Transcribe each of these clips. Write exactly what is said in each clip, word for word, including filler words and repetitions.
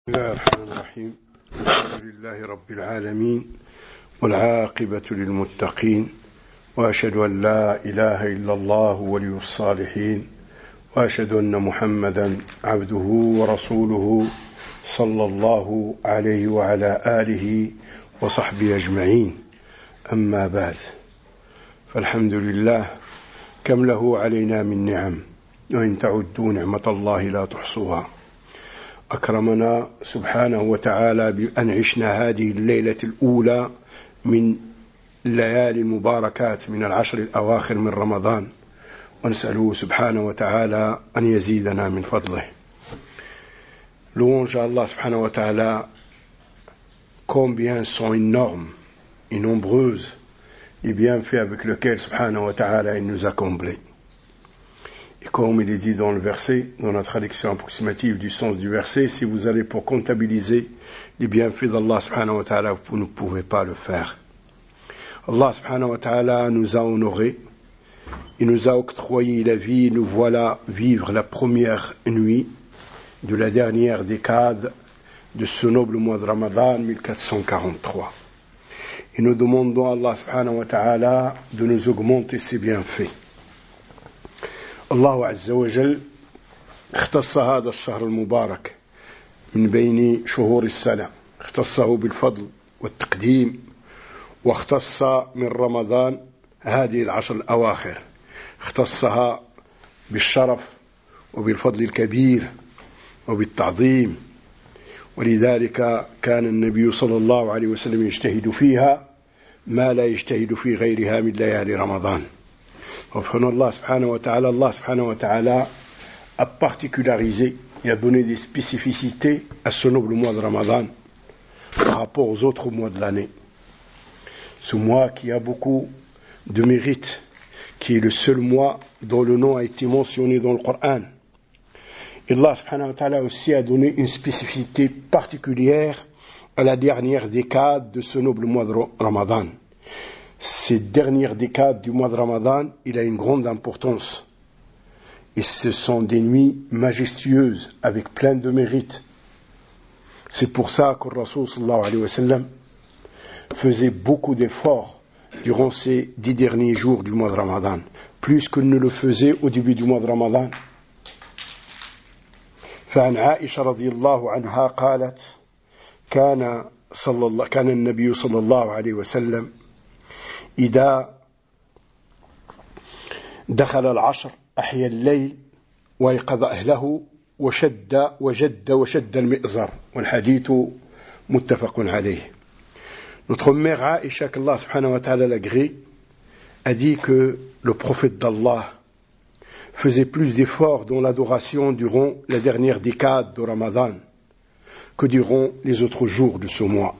بسم الله الرحمن الرحيم. الحمد لله رب العالمين والعاقبة للمتقين، وأشهد أن لا إله إلا الله ولي الصالحين، وأشهد أن محمدا عبده ورسوله صلى الله عليه وعلى آله وصحبه أجمعين. أما بعد، فالحمد لله كم له علينا من نعم، وإن تعدوا نعمة الله لا تحصوها. أكرمنا سبحانه وتعالى بأن عشنا هذه الليلة الأولى من الليالي المباركات من العشر الأواخر من رمضان، ونسأله سبحانه وتعالى أن يزيدنا من فضله. Louange à Allah subhanahu wa ta'ala, combien sont énormes et nombreuses les bienfaits avec lesquels subhanahu wa ta'ala il nous a comblés. Et comme il est dit dans le verset, dans la traduction approximative du sens du verset, si vous allez pour comptabiliser les bienfaits d'Allah subhanahu wa ta'ala, vous ne pouvez pas le faire. Allah subhanahu wa ta'ala nous a honorés, il nous a octroyé la vie, nous voilà vivre la première nuit de la dernière décade de ce noble mois de Ramadan mille quatre cent quarante-trois. Et nous demandons à Allah subhanahu wa ta'ala de nous augmenter ses bienfaits. الله عز وجل اختص هذا الشهر المبارك من بين شهور السنة، اختصه بالفضل والتقديم، واختص من رمضان هذه العشر الأواخر، اختصها بالشرف وبالفضل الكبير وبالتعظيم. ولذلك كان النبي صلى الله عليه وسلم يجتهد فيها ما لا يجتهد في غيرها من ليالي رمضان. Enfin, Allah subhanahu wa ta'ala, Allah subhanahu wa ta'ala a particularisé et a donné des spécificités à ce noble mois de Ramadan par rapport aux autres mois de l'année. Ce mois qui a beaucoup de mérite, qui est le seul mois dont le nom a été mentionné dans le Coran. Et Allah subhanahu wa ta'ala aussi a donné une spécificité particulière à la dernière décade de ce noble mois de Ramadan. Cette dernière décade du mois de Ramadan, il a une grande importance. Et ce sont des nuits majestueuses, avec plein de mérites. C'est pour ça que le Rasoul sallallahu alayhi wa sallam faisait beaucoup d'efforts durant ces dix derniers jours du mois de Ramadan, plus qu'il ne le faisait au début du mois de Ramadan. فعن عائشة رضي الله عنها قالت كان صلى الله كان النبي صلى الله عليه وسلم إذا دخل العشر أحيا الليل ويقظ أهله وشد وجد وشد المئزر والحديث متفق عليه. Notre mère Aïcha, qu'Allah subhanahu wa ta'ala l'agrée, a dit que le prophète d'Allah faisait plus d'efforts dans l'adoration durant la dernière décade de Ramadan que durant les autres jours de ce mois.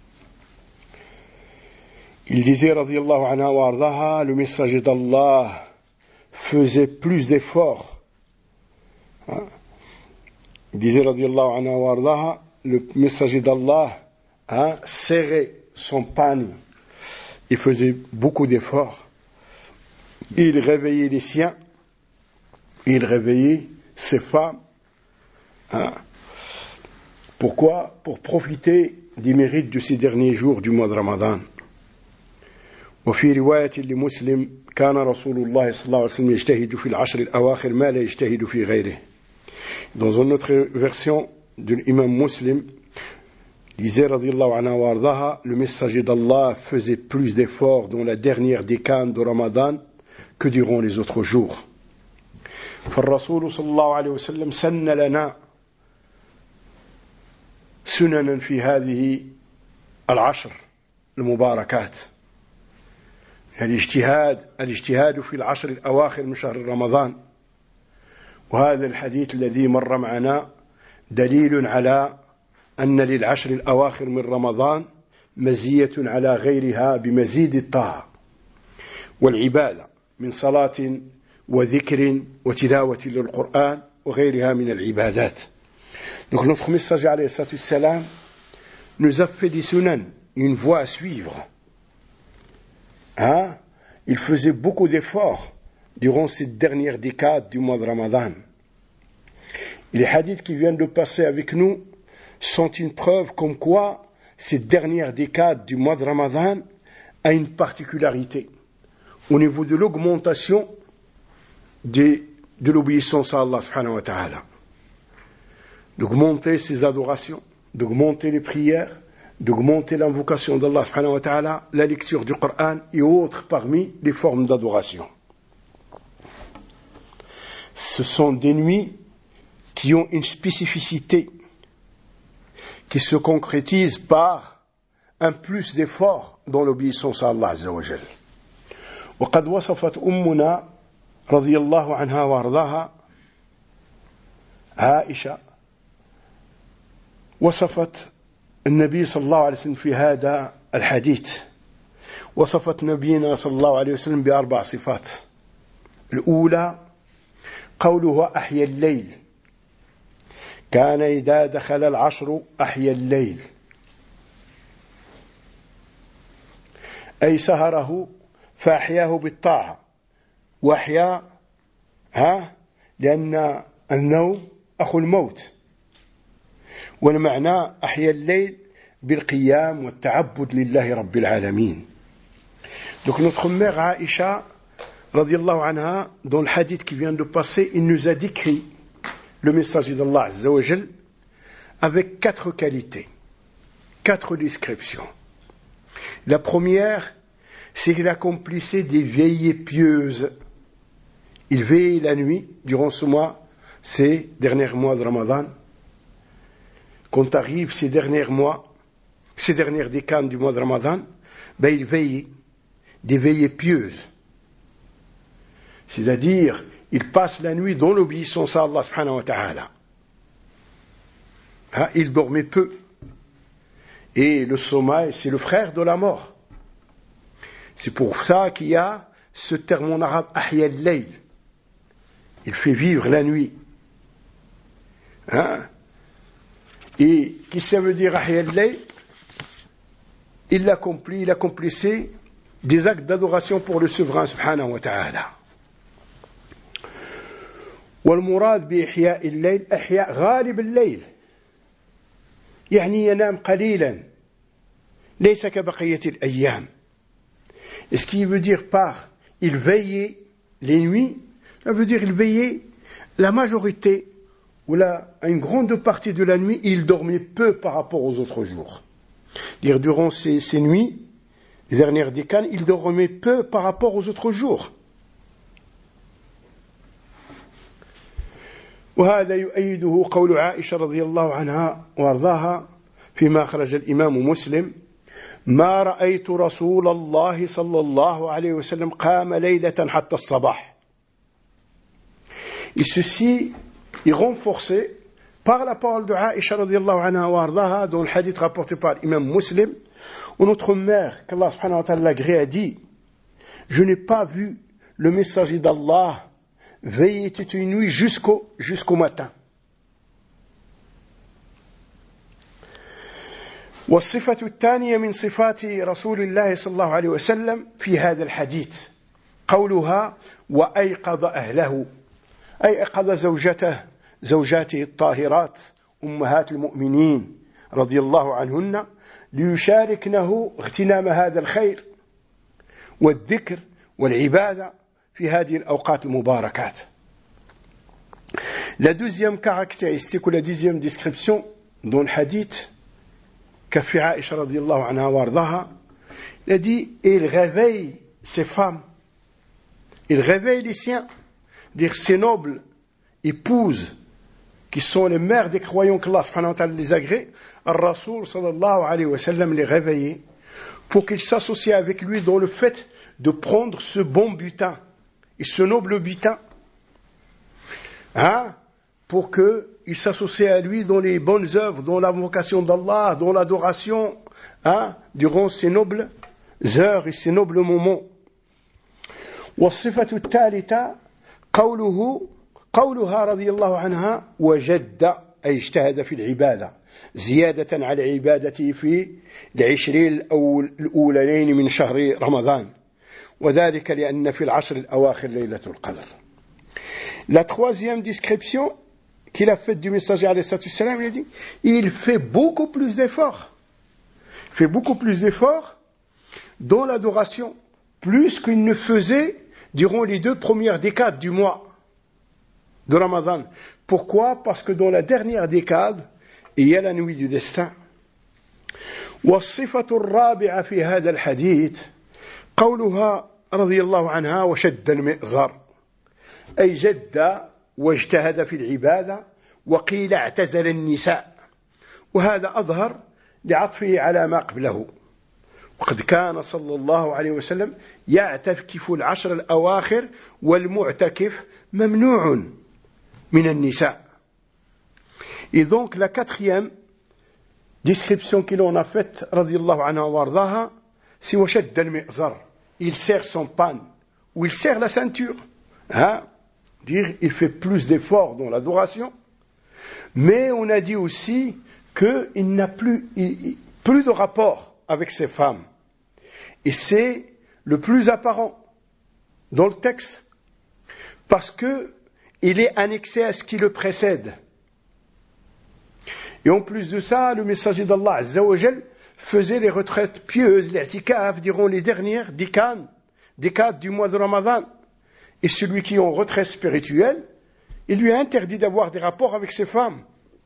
Il disait, radiyallahu anha wa ardaha, le messager d'Allah faisait plus d'efforts. Hein? Il disait, radiyallahu anha wa ardaha, le messager d'Allah hein, serrait son pagne. Il faisait beaucoup d'efforts. Il réveillait les siens. Il réveillait ses femmes. Hein? Pourquoi? Pour profiter des mérites de ces derniers jours du mois de Ramadan. وفي رواية لمسلم كان رسول الله صلى الله عليه وسلم يجتهد في العشر الأواخر ما لا يجتهد في غيره. Dans une autre version de l'imam Muslim, disait radiyallahu anha wa ardaha, le messager d'Allah faisait plus d'efforts dans la dernière décade de Ramadan que durant les autres jours. فالرسول صلى الله عليه وسلم سن لنا سننا في هذه العشر المباركات. الاجتهاد الاجتهاد في العشر الأواخر من شهر رمضان. وهذا الحديث الذي مر معنا دليل على أن للعشر الأواخر من رمضان مزية على غيرها بمزيد الطاعة والعبادة من صلاة وذكر وتلاوة للقرآن وغيرها من العبادات. Donc notre messager alayhi salatu wassalam nous a fait des sunan, une voie à suivre. Hein? Il faisait beaucoup d'efforts durant cette dernière décade du mois de Ramadan. Et les hadiths qui viennent de passer avec nous sont une preuve comme quoi cette dernière décade du mois de Ramadan a une particularité au niveau de l'augmentation de, de l'obéissance à Allah subhanahu wa ta'ala, d'augmenter ses adorations, d'augmenter les prières, d'augmenter l'invocation d'Allah subhanahu wa ta'ala, la lecture du Coran et autres parmi les formes d'adoration. Ce sont des nuits qui ont une spécificité qui se concrétise par un plus d'effort dans l'obéissance à Allah Azza wa Jal. وقد وصفت أمنا رضي الله عنها وارضاها عائشة وصفت النبي صلى الله عليه وسلم في هذا الحديث وصفت نبينا صلى الله عليه وسلم بأربع صفات. الأولى قوله أحيا الليل، كان إذا دخل العشر أحيا الليل، أي سهره فأحياه بالطاعة، وأحيا ها لأن النوم أخو الموت، والمعنى أحيا الليل بالقيام والتعبد لله رب العالمين. Donc notre mère Aïcha radiallahu anha, dans le hadith qui vient de passer, il nous a décrit le messager d'Allah Azza wa Jal avec quatre qualités, quatre descriptions. La première, c'est qu'il accomplissait des veillées pieuses. Il veille la nuit durant ce mois, ces derniers mois de Ramadan. Quand arrivent ces derniers mois, ces dernières décanes du mois de Ramadan, ben il veille des veillées pieuses. C'est-à-dire, il passe la nuit dans l'obéissance à Allah subhanahu wa ta'ala. Hein, il dormait peu. Et le sommeil, c'est le frère de la mort. C'est pour ça qu'il y a ce terme en arabe, ahya al-layl. Il fait vivre la nuit. Hein? Et qu'est-ce que ça veut dire ahya al-layl? Il l'accomplit, il accomplissait des actes d'adoration pour le souverain subhanahu wa ta'ala. والمراد بإحياء الليل إحياء غالب الليل، يعني ينام قليلا ليس كبقية الأيام. Et ce qui veut dire par il veillait les nuits, ça veut dire il veillait la majorité ou la, une grande partie de la nuit, il dormait peu par rapport aux autres jours. Dire durant ces, ces nuits, les dernières décanes, il dormait peu par rapport aux autres jours. وهذا يؤيده قول عائشة رضي الله عنها وارضاها فيما خرج الإمام مسلم: ما رأيت رسول الله صلى الله عليه وسلم قام ليلة حتى الصباح. Et ceci est renforcé par la parole de Aïcha radiallahu anha wa ardaha dans le hadith rapporté par l'imam Muslim, où notre mère, qu'Allah subhanahu wa ta'ala l'agrée, a dit: je n'ai pas vu le messager d'Allah veiller toute une nuit jusqu'au, jusqu'au matin. والصفة الثانية من صفات رسول الله صلى الله عليه وسلم في هذا الحديث قولها وأيقظ أهله، أي أيقظ زوجته زوجاته الطاهرات أمهات المؤمنين رضي الله عنهن ليشاركنه اغتنام هذا الخير والذكر والعبادة في هذه الأوقات المباركات. La deuxième caractéristique ou la deuxième description dans le hadith qu'a fait Aïcha radiallahu anha wa ardaha, il a dit, il réveille ses femmes, il réveille les siens, dire ses nobles épouses qui sont les mères des croyants qu'Allah subhanahu wa ta'ala les agrée. Al-Rasoul sallallahu alayhi wa sallam les réveillait pour qu'ils s'associent avec lui dans le fait de prendre ce bon butin et ce noble butin, hein, pour qu'ils s'associent à lui dans les bonnes œuvres, dans l'invocation d'Allah, dans l'adoration, hein, durant ces nobles heures et ces nobles moments. والصفة الثالثة قوله قولها رضي الله عنها وجد، أي اجتهد في العبادة زيادة على عبادته في العشرين الأولين من شهر رمضان، وذلك لأن في العشر الأواخر ليلة القدر. La troisième description qu'il a faites du messager alayhi salatu wassalam, il a dit, il fait beaucoup plus d'efforts. Il fait beaucoup plus d'efforts dans l'adoration, plus qu'il ne faisait durant les deux premières décades du mois de Ramadan. Pourquoi? Parce que dans la dernière décade, il y a la nuit du destin. والصفة الرابعة في هذا الحديث قولها رضي الله عنها وشد المئزر أي جد واجتهد في العبادة وقيل اعتزل النساء وهذا أظهر لعطفه على ما قبله وقد كان صلى الله عليه وسلم يعتكف العشر الأواخر والمعتكف ممنوع من النساء. Et donc la quatrième description qu'il en a faite, radiyallahu anha wa ardaha, c'est washad al-mi'zar. Il serre son pan, ou il serre la ceinture. Hein? Dire, il fait plus d'efforts dans l'adoration. Mais on a dit aussi qu'il n'a plus, il, plus de rapport avec ses femmes. Et c'est le plus apparent dans le texte. Parce que il est annexé à ce qui le précède. Et en plus de ça, le messager d'Allah Azza wa Jal faisait les retraites pieuses, l'i'tikaf, durant les dernières décades, décades du mois de Ramadan. Et celui qui est en retraite spirituelle, il lui a interdit d'avoir des rapports avec ses femmes.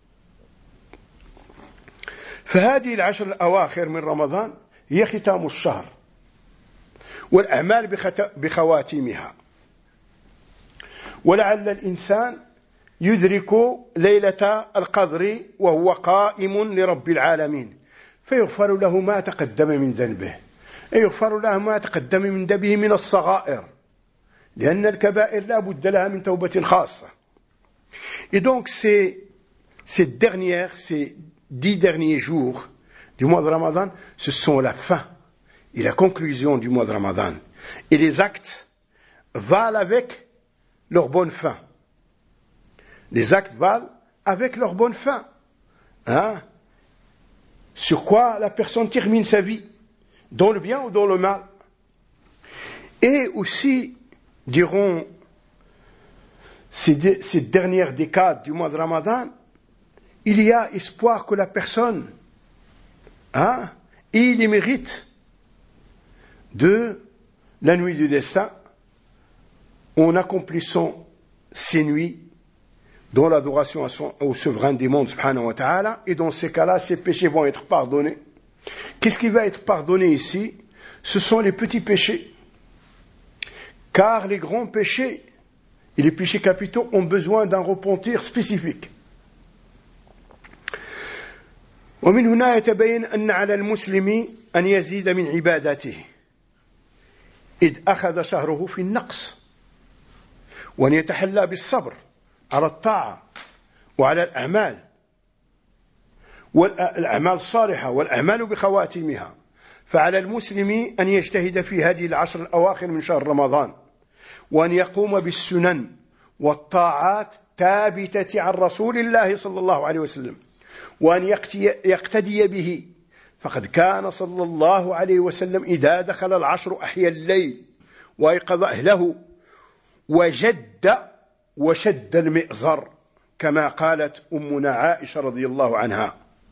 فهذه العشر الأواخر من رمضان هي ختام الشهر والأعمال بخواتيمها ولعل الإنسان يدرك ليلة القدر وهو قائم لرب العالمين فيغفر له ما تقدم من ذنبه يغفر له ما تقدم من ذنبه من الصغائر لأن الكبائر لا بد لها من توبة خاصة. Et donc ces, ces dernières, ces dix derniers jours du mois de Ramadan, ce sont la fin et la conclusion du mois de Ramadan. Et les actes valent avec leur bonne fin. Les actes valent avec leur bonne fin. Hein? Sur quoi la personne termine sa vie, dans le bien ou dans le mal. Et aussi, durant ces, ces dernières décades du mois de Ramadan, il y a espoir que la personne hein, ait les mérites de la nuit du destin en accomplissant ces nuits dans l'adoration au souverain des mondes, subhanahu wa ta'ala, et dans ces cas-là, ces péchés vont être pardonnés. Qu'est-ce qui va être pardonné ici? Ce sont les petits péchés. Car les grands péchés et les péchés capitaux ont besoin d'un repentir spécifique. ومن هنا يتبين أن على المسلم أن يزيد من عباداته إذ أخذ شهره في النقص وأن يتحلى بالصبر على الطاعة وعلى الأعمال والأعمال الصالحة والأعمال بخواتيمها فعلى المسلم أن يجتهد في هذه العشر الأواخر من شهر رمضان وأن يقوم بالسنن والطاعات الثابتة عن رسول الله صلى الله عليه وسلم وأن يقتدي به فقد كان صلى الله عليه وسلم إذا دخل العشر أحيا الليل وأيقظ أهله وجد وشد المئزر كما قالت أمنا عائشة رضي الله عنها.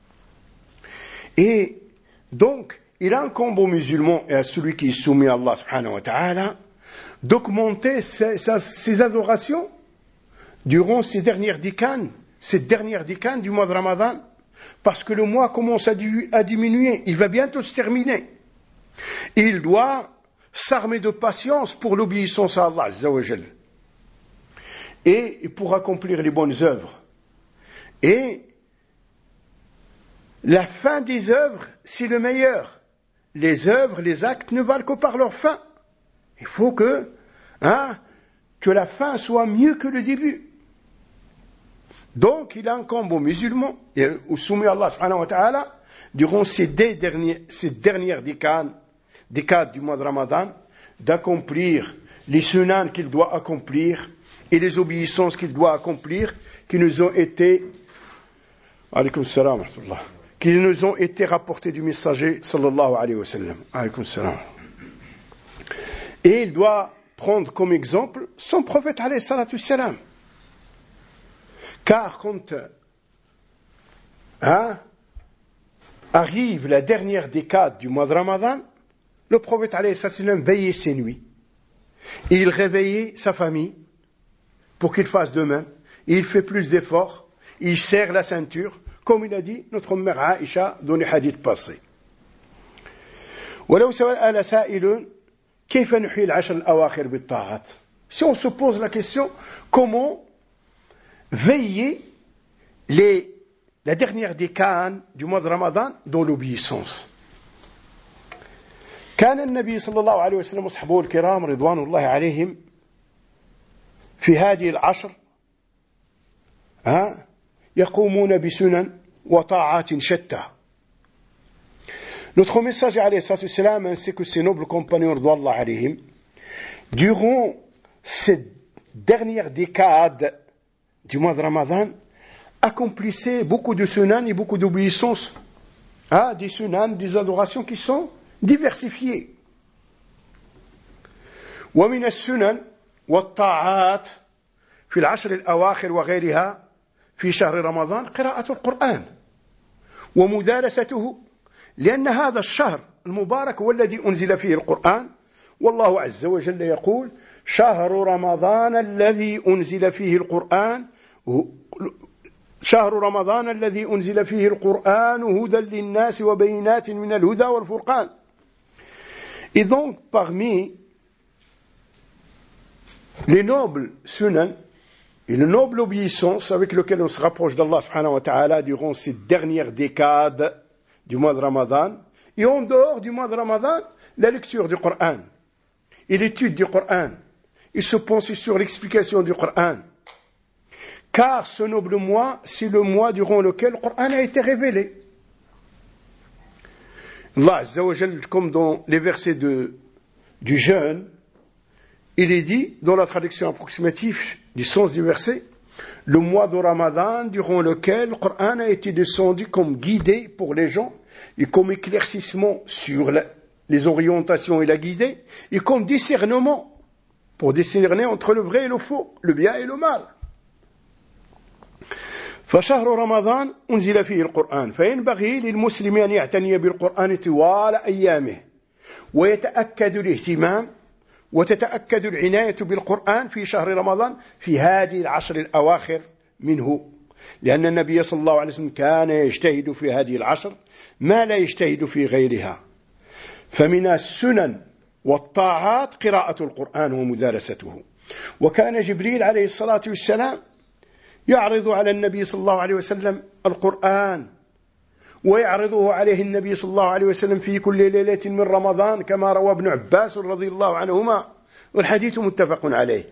Et donc, il incombe aux musulmans et à celui qui est soumis à Allah subhanahu wa ta'ala d'augmenter ses, ses adorations durant ces dernières décanes, ces dernières décanes du mois de Ramadan, parce que le mois commence à, à diminuer, il va bientôt se terminer. Et il doit s'armer de patience pour l'obéissance à Allah Azza wa Jal. Et pour accomplir les bonnes œuvres. Et la fin des œuvres, c'est le meilleur. Les œuvres, les actes ne valent que par leur fin. Il faut que, hein, que la fin soit mieux que le début. Donc, il incombe aux musulmans et aux soumis à Allah subhanahu wa ta'ala durant ces, derniers, ces dernières décades, décades du mois de Ramadan, d'accomplir les sunan qu'il doit accomplir et les obéissances qu'il doit accomplir qui nous ont été alaykoum salam wa rahmatullah, qui nous ont été rapportés du messager sallallahu alayhi wa sallam. Alaykoum salam. Et il doit prendre comme exemple son prophète alayhi salatu salam. Car quand hein, arrive la dernière décade du mois de Ramadan, le prophète alayhi salam veillait ses nuits. Et il réveillait sa famille pour qu'il fasse de même. Et il fait plus d'efforts. Il serre la ceinture, comme il a dit notre mère Aïcha dans les hadiths passés. ولو سأل سائل كيف نحيي العشر الأواخر بالطاعات. Si on se pose la question, comment veiller les, la dernière décade du mois de Ramadan dans l'obéissance. كان النبي صلى الله عليه وسلم وصحبه الكرام رضوان الله عليهم في هذه العشر ها يقومون بسنن وطاعات شتى. Notre messager alayhi salatu wassalam ainsi que ses nobles compagnons radouallahu alayhim, durant cette dernière décade du mois de Ramadan, accomplissaient beaucoup de sunan et beaucoup d'obéissances, hein, des sunan, des adorations qui sont diversifiées. ومن السنن والطاعات في العشر الأواخر وغيرها في شهر رمضان قراءة القرآن ومدارسته، لأن هذا الشهر المبارك هو الذي أنزل فيه القرآن، والله عز وجل يقول شهر رمضان الذي أنزل فيه القرآن شهر رمضان الذي أنزل فيه القرآن هدى للناس وبينات من الهدى والفرقان. Et donc parmi les nobles sunan et le noble obéissance avec lequel on se rapproche d'Allah subhanahu wa ta'ala durant cette dernière décade du mois de Ramadan, et en dehors du mois de Ramadan, la lecture du Coran et l'étude du Coran, et se pencher sur l'explication du Coran. Car ce noble mois, c'est le mois durant lequel le Coran a été révélé. Allah Azza wa Jal, comme dans les versets de, du jeûne, il est dit, dans la traduction approximative du sens du verset, le mois de Ramadan durant lequel le Coran a été descendu comme guidé pour les gens et comme éclaircissement sur la, les orientations et la guidée et comme discernement pour discerner entre le vrai et le faux, le bien et le mal. فشهر رمضان أنزل فيه القرآن فينبغي للمسلم أن يعتني بالقرآن طوال أيامه ويتأكد الاهتمام وتتأكد العناية بالقرآن في شهر رمضان في هذه العشر الأواخر منه، لأن النبي صلى الله عليه وسلم كان يجتهد في هذه العشر ما لا يجتهد في غيرها. فمن السنن والطاعات قراءة القرآن ومدارسته. وكان جبريل عليه الصلاة والسلام يعرض على النبي صلى الله عليه وسلم القرآن ويعرضه عليه النبي صلى الله عليه وسلم في كل ليلة من رمضان كما روى ابن عباس رضي الله عنهما والحديث متفق عليه.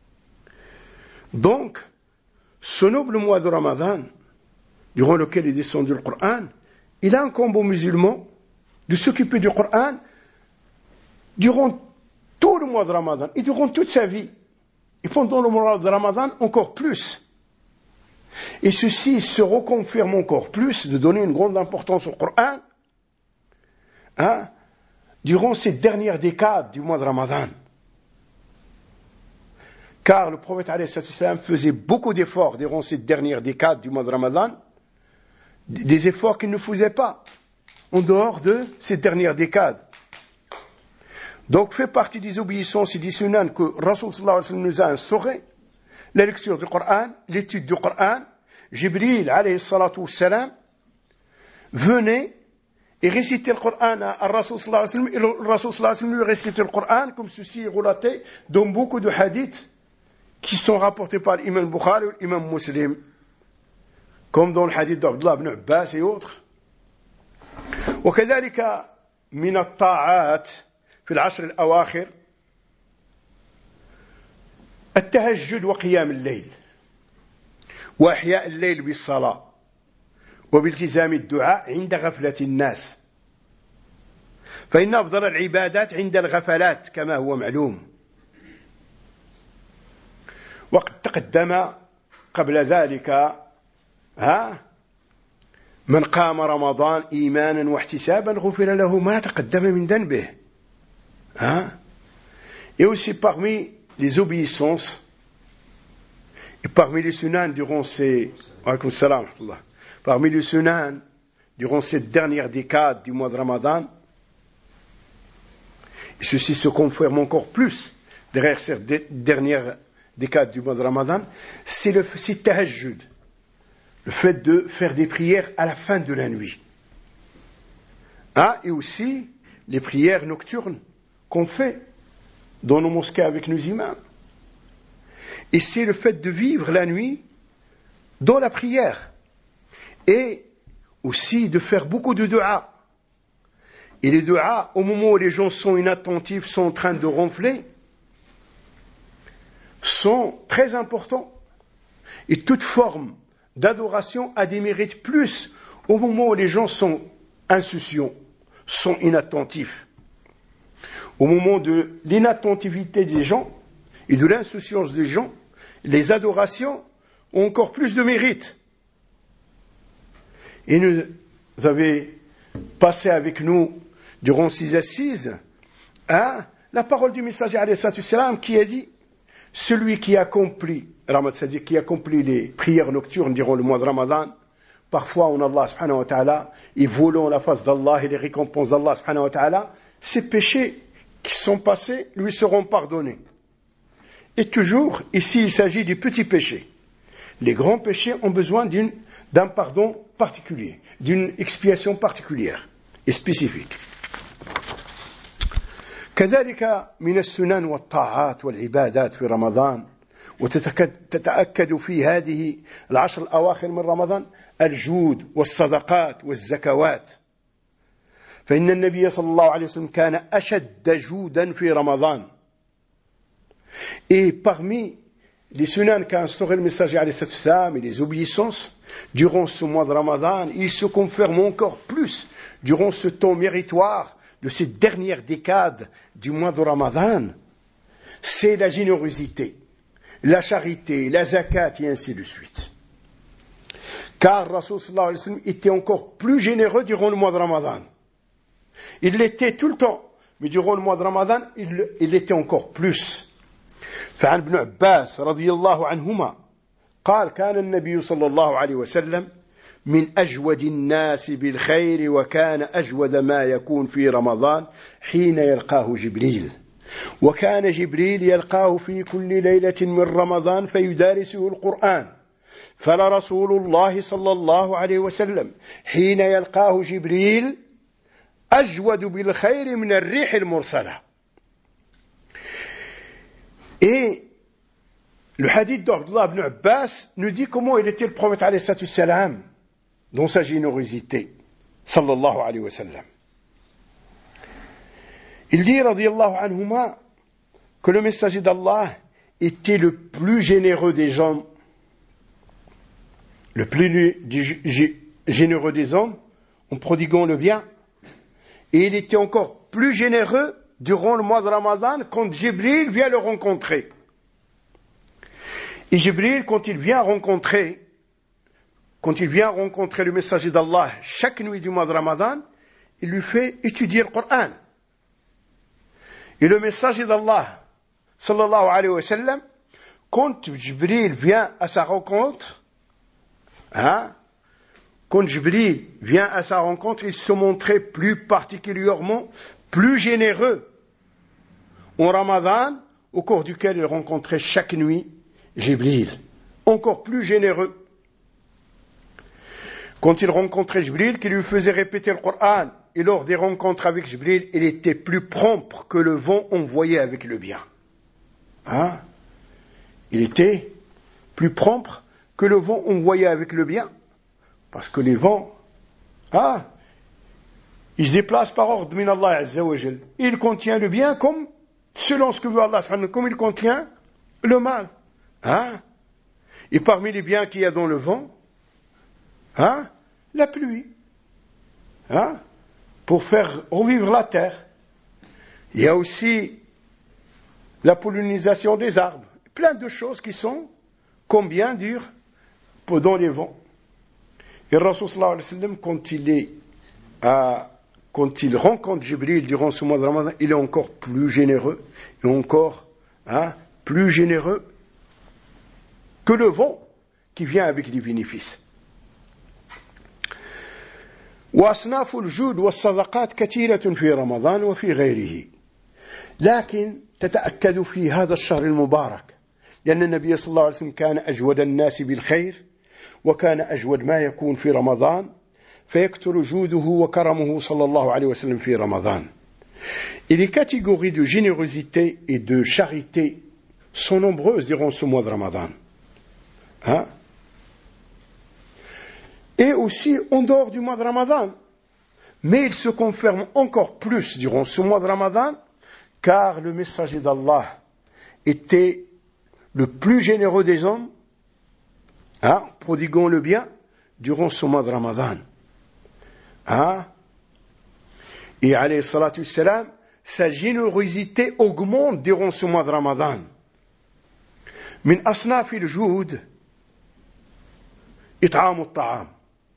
Donc, ce noble mois de Ramadan, durant lequel est descendu le Coran, il a un combo musulman de s'occuper du Coran durant tout le mois de Ramadan et durant toute sa vie. Et pendant le mois de Ramadan, encore plus. Et ceci se reconfirme encore plus de donner une grande importance au Coran hein, durant cette dernière décade du mois de Ramadan. Car le prophète alayhi salam faisait beaucoup d'efforts durant cette dernière décade du mois de Ramadan, des efforts qu'il ne faisait pas en dehors de cette dernière décade. Donc fait partie des obéissances et des sunan que Rasul sallallahu alayhi wa sallam nous a instauré, la lecture du Coran, l'étude du Coran. Jibril alayhi salatu wassalam venait et récitait le Coran à Rasul sallallahu alayhi wa sallam, et le Rasul sallallahu alayhi wa sallam lui récitait le Coran, comme ceci est relaté dans beaucoup de hadiths qui sont rapportés par l'imam Bukhari ou l'imam Muslim, comme dans le hadith d'Abdullah ibn Abbas et autres. وكذلك من الطاعات في العشر الأواخر التهجد وقيام الليل وإحياء الليل بالصلاة وبالتزام الدعاء عند غفلة الناس، فإن أفضل العبادات عند الغفلات كما هو معلوم. وقد تقدم قبل ذلك ها من قام رمضان إيمانا واحتسابا غفر له ما تقدم من ذنبه. Hein? Et aussi parmi les obéissances Et parmi les sunan durant ces, parmi les sunan durant cette dernière décade du mois de Ramadan, et ceci se confirme encore plus derrière cette dernière décade du mois de Ramadan, c'est le c'est tahajjud, le fait de faire des prières à la fin de la nuit. Ah, et aussi les prières nocturnes qu'on fait dans nos mosquées avec nos imams. Et c'est le fait de vivre la nuit dans la prière. Et aussi de faire beaucoup de du'a. Et les du'a, au moment où les gens sont inattentifs, sont en train de ronfler, sont très importants. Et toute forme d'adoration a des mérites plus au moment où les gens sont insouciants, sont inattentifs. Au moment de l'inattentivité des gens et de l'insouciance des gens, les adorations ont encore plus de mérite. Et nous, vous avez passé avec nous, durant ces assises, hein, la parole du messager alayhi salatu wassalam qui a dit, celui qui accomplit, c'est-à-dire qui accomplit les prières nocturnes durant le mois de Ramadan, parfois en Allah subhanahu wa ta'ala, et volant la face d'Allah et les récompenses d'Allah subhanahu wa ta'ala, ses péchés qui sont passés lui seront pardonnés. Et toujours, ici, il s'agit des petits péchés. Les grands péchés ont besoin d'une, d'un pardon particulier, d'une expiation particulière et spécifique. كذلك من السنن والطاعات والعبادات في رمضان وتتأكد في هذه العشر الأواخر من رمضان الجود والصدقات والزكوات فإن النبي صلى الله عليه وسلم كان أشد جودا في رمضان. Et parmi les sunan qu'a instauré le messager alayhi salatu wassalam et les obéissances durant ce mois de Ramadan, il se confirme encore plus durant ce temps méritoire de cette dernière décade du mois de Ramadan, c'est la générosité, la charité, la zakat et ainsi de suite. Car Rasul sallallahu alayhi wa sallam était encore plus généreux durant le mois de Ramadan. Il l'était tout le temps, mais durant le mois de Ramadan, il, il l'était encore plus. فعن ابن عباس رضي الله عنهما قال كان النبي صلى الله عليه وسلم من أجود الناس بالخير وكان أجود ما يكون في رمضان حين يلقاه جبريل وكان جبريل يلقاه في كل ليلة من رمضان فيدارسه القرآن فلرسول الله صلى الله عليه وسلم حين يلقاه جبريل أجود بالخير من الريح المرسلة. Et le hadith d'Abdullah ibn Abbas nous dit comment il était le prophète alayhi salatu wassalam dans sa générosité sallallahu alayhi wa sallam. Il dit radiyallahu anhuma que le messager d'Allah était le plus généreux des gens, le plus généreux des hommes en prodiguant le bien, et il était encore plus généreux durant le mois de Ramadan, quand Jibril vient le rencontrer. Et Jibril, quand il vient rencontrer, quand il vient rencontrer le messager d'Allah chaque nuit du mois de Ramadan, il lui fait étudier le Coran. Et le messager d'Allah, sallallahu alayhi wa sallam, quand Jibril vient à sa rencontre, hein, quand Jibril vient à sa rencontre, il se montrait plus particulièrement plus généreux en Ramadan, au cours duquel il rencontrait chaque nuit Jibril, encore plus généreux. Quand il rencontrait Jibril, qui lui faisait répéter le Coran, et lors des rencontres avec Jibril, il était plus prompt que le vent envoyé avec le bien. Hein? Il était plus prompt que le vent envoyé avec le bien. Parce que les vents, ah, ils se déplacent par ordre min Allah Azza wa Jal. Il contient le bien comme, selon ce que veut Allah, comme il contient le mal. Hein? Et parmi les biens qu'il y a dans le vent, hein, la pluie. Hein? Pour faire revivre la terre. Il y a aussi la pollinisation des arbres. Plein de choses qui sont combien dures dans les vents. Et Rasul sallallahu alayhi wa sallam, quand il est à Quand il rencontre Jibril durant ce mois de Ramadan, il est encore plus généreux, et encore hein, plus généreux. que le vent qui vient avec des bénéfices. وأصناف الجود والصدقات كثيرة في رمضان وفي غيره، لكن تتأكد في هذا الشهر المبارك لأن النبي صلى الله عليه وسلم كان أجود الناس بالخير، وكان أجود ما يكون في رمضان، فيكثر جوده وكرمه صلى الله عليه وسلم في رمضان. Et les catégories de générosité et de charité sont nombreuses durant ce mois de Ramadan. Hein? Et aussi en dehors du mois de Ramadan. Mais il se confirme encore plus durant ce mois de Ramadan, car le messager d'Allah était le plus généreux des hommes, hein, prodiguant le bien durant ce mois de Ramadan. Hein? Et alayhi salatu wassalam, sa générosité augmente durant ce mois de Ramadan. من أصناف الجود إطعام الطعام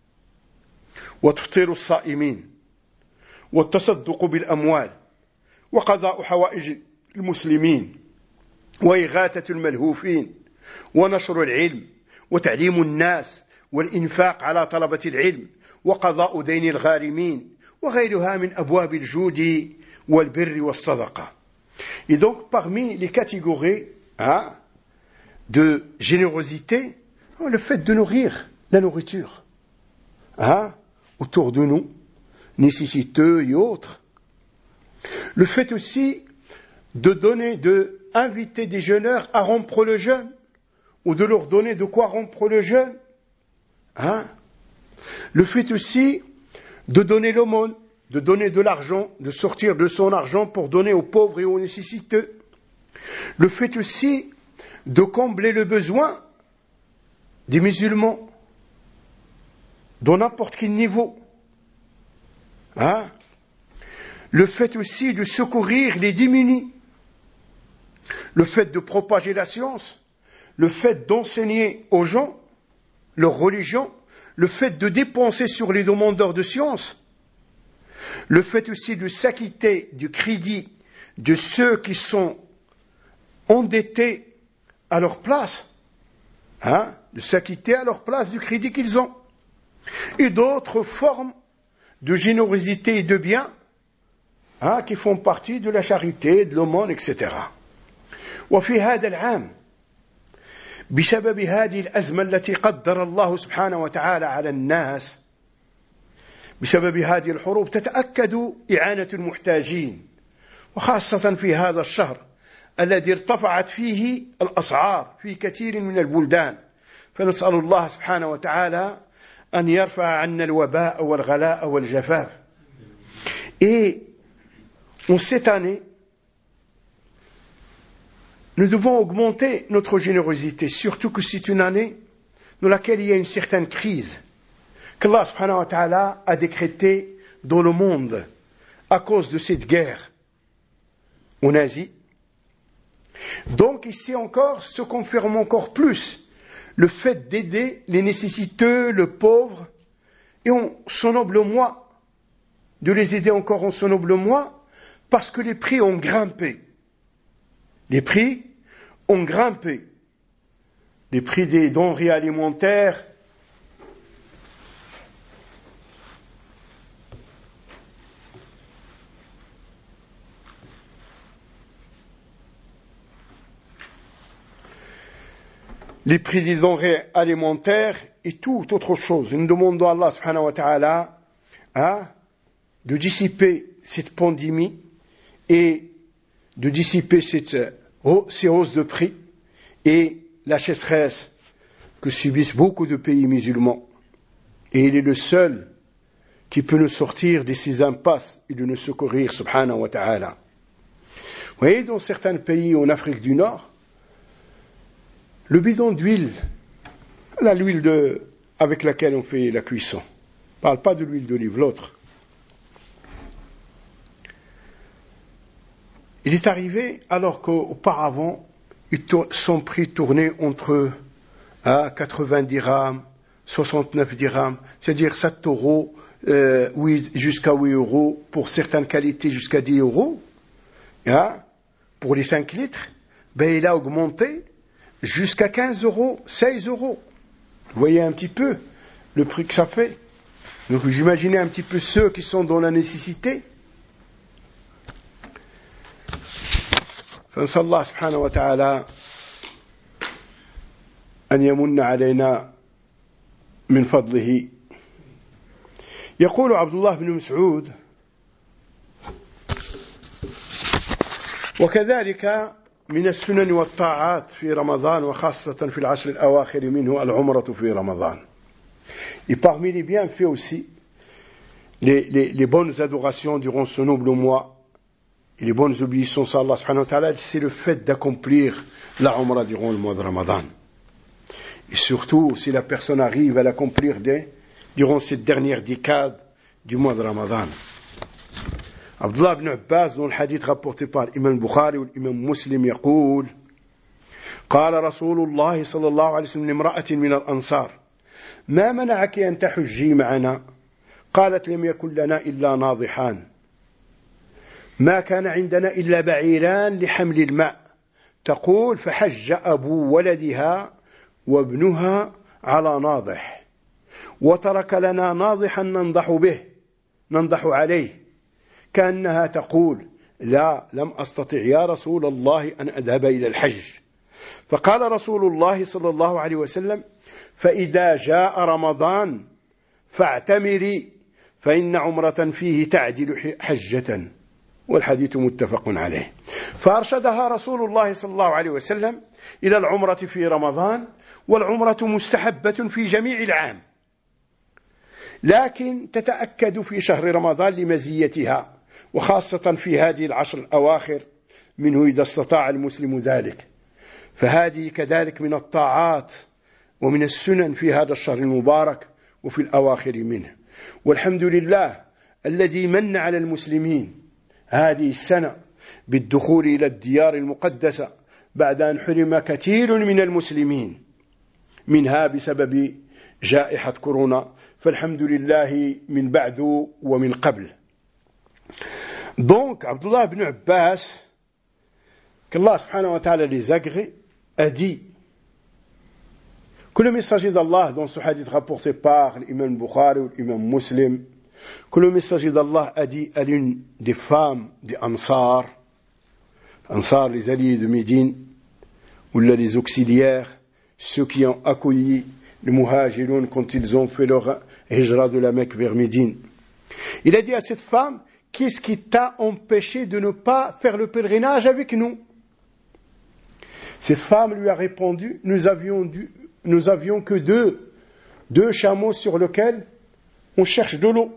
وتفطير الصائمين والتصدق بالأموال وقضاء حوائج المسلمين وإغاثة الملهوفين ونشر العلم وتعليم الناس والإنفاق على طلبة العلم وقضاء دين الغارمين وغيرها من أبواب الجود والبر والصدقة. Et donc parmi les catégories hein, de générosité, le fait de nourrir la nourriture hein, autour de nous, nécessiteux et autres. Le fait aussi de donner, de inviter des jeûneurs à rompre le jeûne, ou de leur donner de quoi rompre le jeûne. Hein? Le fait aussi de donner l'aumône, de donner de l'argent, de sortir de son argent pour donner aux pauvres et aux nécessiteux. Le fait aussi de combler le besoin des musulmans, dans n'importe quel niveau. Hein? Le fait aussi de secourir les démunis. Le fait de propager la science. Le fait d'enseigner aux gens leur religion. Le fait de dépenser sur les demandeurs de science. Le fait aussi de s'acquitter du crédit de ceux qui sont endettés à leur place, hein, de s'acquitter à leur place du crédit qu'ils ont, et d'autres formes de générosité et de bien hein, qui font partie de la charité, de l'aumône, et cetera. وفي هذا العام بسبب هذه الأزمة التي قدر الله سبحانه وتعالى على الناس بسبب هذه الحروب تتأكد إعانة المحتاجين، وخاصة في هذا الشهر الذي ارتفعت فيه الأسعار في كثير من البلدان، فنسأل الله سبحانه وتعالى أن يرفع عنا الوباء والغلاء والجفاف. Et en cette année, nous devons augmenter notre générosité, surtout que c'est une année dans laquelle il y a une certaine crise qu'Allah subhanahu wa ta'ala a décrétée dans le monde à cause de cette guerre en Asie. Donc ici encore se confirme encore plus le fait d'aider les nécessiteux, le pauvre, et en son noble mois, de les aider encore en son noble mois, parce que les prix ont grimpé. Les prix ont grimpé. Les prix des denrées alimentaires, les prix des denrées alimentaires et toute autre chose. Nous demandons à Allah subhanahu wa ta'ala hein, de dissiper cette pandémie et de dissiper cette, oh, ces hausses de prix et la sécheresse que subissent beaucoup de pays musulmans. Et il est le seul qui peut nous sortir de ces impasses et de nous secourir, subhanahu wa ta'ala. Vous voyez, dans certains pays en Afrique du Nord, le bidon d'huile, là, l'huile de, avec laquelle on fait la cuisson. On ne parle pas de l'huile d'olive, l'autre. Il est arrivé alors qu'auparavant, son prix tournait entre à quatre-vingts dirhams, soixante-neuf dirhams, c'est-à-dire sept euros, euh, huit, jusqu'à huit euros, pour certaines qualités jusqu'à dix euros. Hein, pour les cinq litres, ben il a augmenté. jusqu'à quinze euros, seize euros. Vous voyez un petit peu le prix que ça fait. Donc vous imaginez un petit peu ceux qui sont dans la nécessité. فنسأل الله سبحانه وتعالى أن يمن علينا من فضله. يقول عبد الله بن مسعود: وكذلك من السنن والطاعات في رمضان وخاصة في العشر الأواخر منه العمرة في رمضان. Et parmi les bienfaits aussi, les, les, les bonnes adorations durant ce noble mois, et les bonnes obéissances à Allah subhanahu wa ta'ala, c'est le fait d'accomplir la Umrah durant le mois de Ramadan. Et surtout, si la personne arrive à l'accomplir durant cette dernière décade du mois de Ramadan. Abdullah ibn Abbas, dans le hadith rapporté par l'imam Bukhari ou l'imam Muslim, يقول: قال رسول الله صلى الله عليه وسلم لامرأة من الأنصار: ما منعك أن تحجي معنا؟ قالت: لم يكن لنا إلا ناضحان، ما كان عندنا إلا بعيران لحمل الماء. تقول: فحج أبو ولدها وابنها على ناضح، وترك لنا ناضحا ننضح به ننضح عليه، كأنها تقول: لا، لم أستطع يا رسول الله أن أذهب إلى الحج. فقال رسول الله صلى الله عليه وسلم: فإذا جاء رمضان فاعتمري، فإن عمرة فيه تعدل حجة. والحديث متفق عليه. فأرشدها رسول الله صلى الله عليه وسلم إلى العمرة في رمضان، والعمرة مستحبة في جميع العام، لكن تتأكد في شهر رمضان لمزيتها، وخاصة في هذه العشر الأواخر منه إذا استطاع المسلم ذلك. فهذه كذلك من الطاعات ومن السنن في هذا الشهر المبارك وفي الأواخر منه. والحمد لله الذي من على المسلمين هذه السنة بالدخول إلى الديار المقدسة بعد أن حرم كثير من المسلمين منها بسبب جائحة كورونا، فالحمد لله من بعد ومن قبل. Donc, Abdullah ibn Abbas, qu'Allah subhanahu wa ta'ala les agrée, a dit que le messager d'Allah, dans ce hadith rapporté par l'imam Bukhari ou l'imam Muslim, que le messager d'Allah a dit à l'une des femmes des Ansar, Ansar, les alliés de Médine, ou là les auxiliaires, ceux qui ont accueilli les Muhajiroun quand ils ont fait leur hijra de la Mecque vers Médine. Il a dit à cette femme: qu'est-ce qui t'a empêché de ne pas faire le pèlerinage avec nous? Cette femme lui a répondu: nous avions, dû, nous avions que deux, deux chameaux sur lesquels on cherche de l'eau.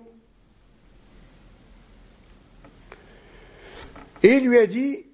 Et il lui a dit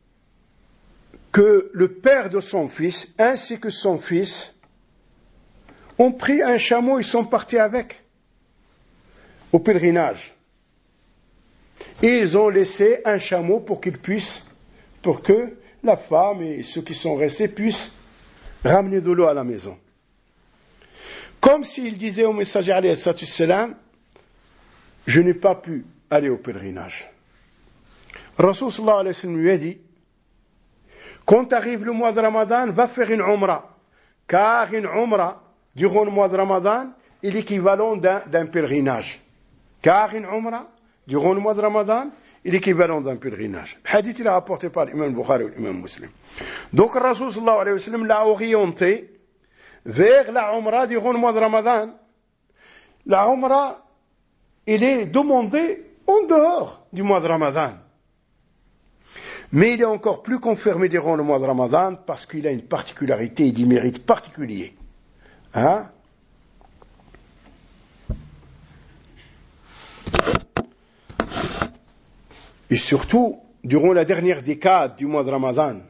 que le père de son fils ainsi que son fils ont pris un chameau et sont partis avec au pèlerinage. Et ils ont laissé un chameau pour qu'ils puissent, pour que la femme et ceux qui sont restés puissent ramener de l'eau à la maison. Comme s'il disait au messager alayhi salam: je n'ai pas pu aller au pèlerinage. Rasul sallallahu alayhi wa sallam lui a dit: quand arrive le mois de Ramadan, va faire une umrah, car une umrah durant le mois de Ramadan est l'équivalent d'un, d'un pèlerinage. Car une umrah durant le mois de Ramadan est l'équivalent d'un pèlerinage. Le hadith il est rapporté par l'imam Bukhari ou l'imam Muslim. Donc Rasul sallallahu alayhi wa sallam l'a orienté vers la umrah durant le mois de Ramadan. La umrah, il est demandé en dehors du mois de Ramadan. Mais il est encore plus confirmé durant le mois de Ramadan parce qu'il a une particularité et des mérites particuliers. Hein? Et surtout, durant la dernière décade du mois de Ramadan,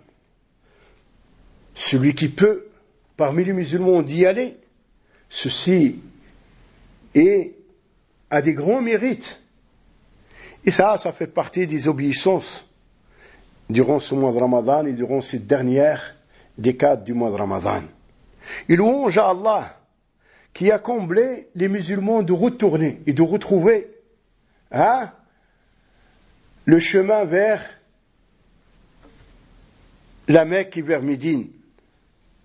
celui qui peut, parmi les musulmans, d'y aller, ceci est, a des grands mérites. Et ça, ça fait partie des obéissances durant ce mois de Ramadan et durant cette dernière décade du mois de Ramadan. Et louange à Allah qui a comblé les musulmans de retourner et de retrouver hein, le chemin vers la Mecque et vers Médine.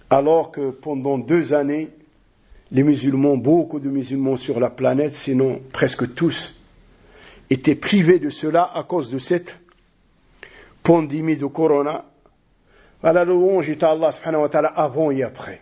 alors que pendant deux années, les musulmans, beaucoup de musulmans sur la planète, sinon presque tous, étaient privés de cela à cause de cette pandémie de corona. Voilà, la louange est à Allah subhanahu wa ta'ala avant et après.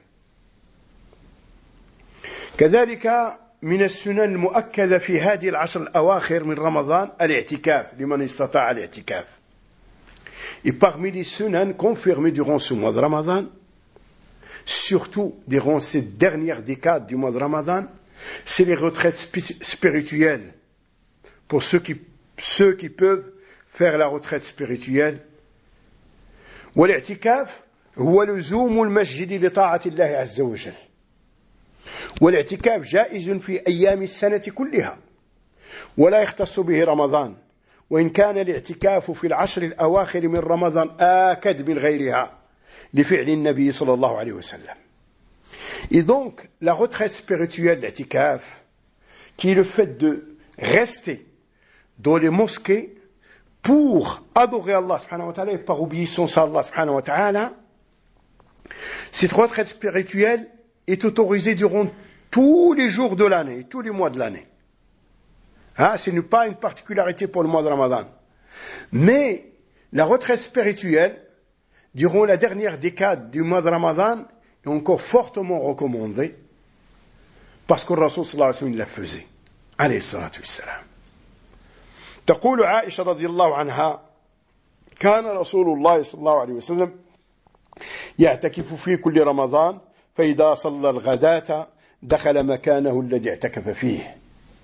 كذلك من السنن المؤكدة في هذه العشر الأواخر من رمضان الاعتكاف لمن استطاع الاعتكاف. Et parmi les sunan confirmés durant ce mois de Ramadan, surtout durant ces dernières décades du mois de Ramadan, c'est les retraites spirituelles. Pour ceux qui, ceux qui peuvent faire la retraite spirituelle. والاعتكاف هو لزوم المسجد لطاعة الله عز وجل. والاعتكاف جائز في أيام السنة كلها ولا يختص به رمضان وإن كان الاعتكاف في العشر الأواخر من رمضان آكد من غيرها لفعل النبي صلى الله عليه وسلم. Et donc la retraite spirituelle l'i'tikaf, qui est le fait de rester dans les mosquées pour adorer Allah subhanahu wa ta'ala et par obéissance à Allah subhanahu wa ta'ala, cette retraite spirituelle est autorisée durant tous les jours de l'année, tous les mois de l'année. Hein, ce n'est pas une particularité pour le mois de Ramadan. Mais la retraite spirituelle, durant la dernière décade du mois de Ramadan, est encore fortement recommandée parce que le Rasul sallallahu alayhi wa sallam la faisait. Alayhi salatu wassalam. تقول عائشة رضي الله عنها كان رسول الله صلى الله عليه وسلم يعتكف في كل رمضان فإذا صلى الغداة دخل مكانه الذي اعتكف فيه.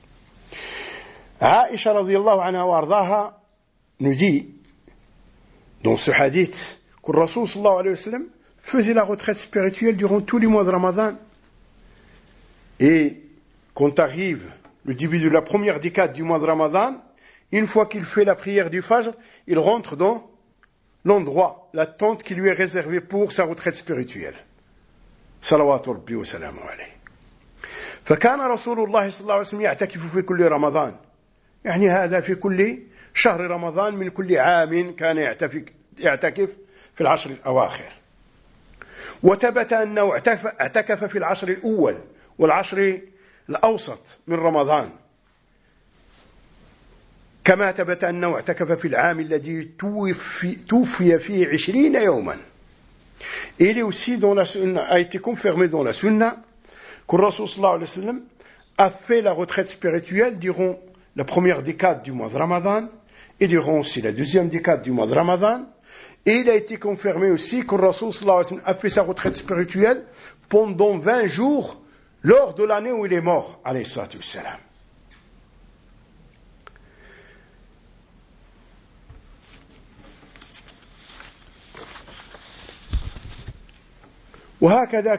عائشة رضي الله عنها وارضاها nous dit dans ce hadith que le Rasul sallallahu alayhi wa sallam faisait la retraite spirituelle durant tous les mois de Ramadan. Et quand arrive le début de la première décade du mois de Ramadan, une fois qu'il fait la prière du Fajr, il rentre dans l'endroit, la tente qui lui est réservée pour sa retraite spirituelle. صلوات ربي وسلامه عليه. فكان رسول الله صلى الله عليه وسلم يعتكف في كل رمضان. يعني هذا في كل شهر رمضان من كل عام كان يعتكف في العشر الأواخر. وثبت أنه اعتكف في العشر الأول والعشر الأوسط من رمضان. كما ثبت أنه اعتكف في العام الذي توفي فيه عشرين يوما. Et il est aussi dans la sunna, a été confirmé dans la sunna que le Rasul sallallahu alayhi wa sallam a fait la retraite spirituelle durant la première décade du mois de Ramadan et durant aussi la deuxième décade du mois de Ramadan. Et il a été confirmé aussi que le Rasul sallallahu alayhi wa sallam a fait sa retraite spirituelle pendant vingt jours lors de l'année où il est mort, alayhi salatu wassalam. وهكذا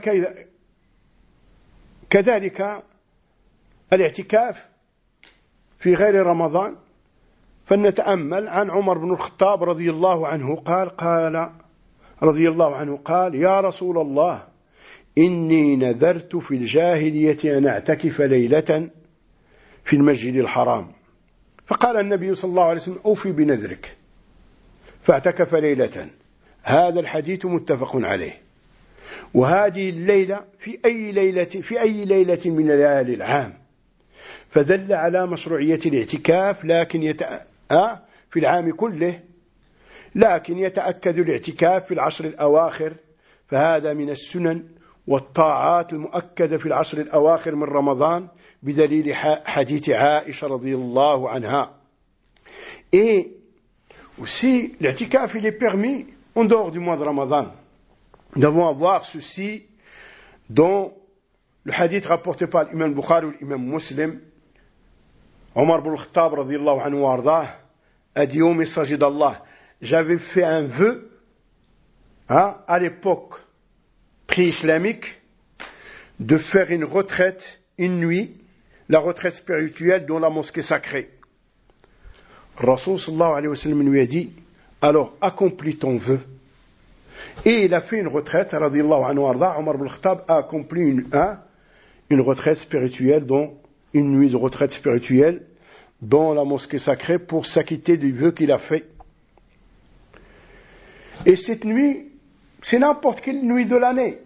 كذلك الاعتكاف في غير رمضان فلنتأمل عن عمر بن الخطاب رضي الله عنه قال قال رضي الله عنه قال يا رسول الله إني نذرت في الجاهلية أن أعتكف ليلة في المسجد الحرام فقال النبي صلى الله عليه وسلم أوفي بنذرك فاعتكف ليلة. هذا الحديث متفق عليه. وهذه الليلة في أي ليلة في أي ليلة من ليالي العام فدل على مشروعية الاعتكاف لكن يتأ... آه في العام كله لكن يتأكد الاعتكاف في العشر الأواخر فهذا من السنن والطاعات المؤكدة في العشر الأواخر من رمضان بدليل حديث عائشة رضي الله عنها. Et aussi l'ictikaf il est permis en dehors du mois de Ramadan. Nous devons avoir ceci dans le hadith rapporté par l'imam Bukhari ou l'imam Muslim. Omar ibn al-Khattab radiyallahu anhu wa ardah a dit au messager d'Allah, j'avais fait un vœu hein, à l'époque pré-islamique de faire une retraite, une nuit, la retraite spirituelle dans la mosquée sacrée. Rasul sallallahu alayhi wa sallam lui a dit, alors accomplis ton vœu. Et il a fait une retraite, radiyallahu anhu arda, Omar ibn al-Khattab a accompli une, hein, une retraite spirituelle, dans, une nuit de retraite spirituelle dans la mosquée sacrée pour s'acquitter du vœu qu'il a fait. Et cette nuit, c'est n'importe quelle nuit de l'année.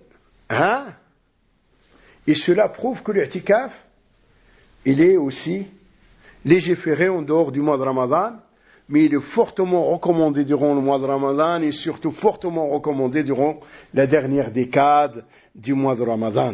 Hein? Et cela prouve que l'I'tikaf, il est aussi légiféré en dehors du mois de Ramadan, mais il est fortement recommandé durant le mois de Ramadan et surtout fortement recommandé durant la dernière décade du mois de Ramadan.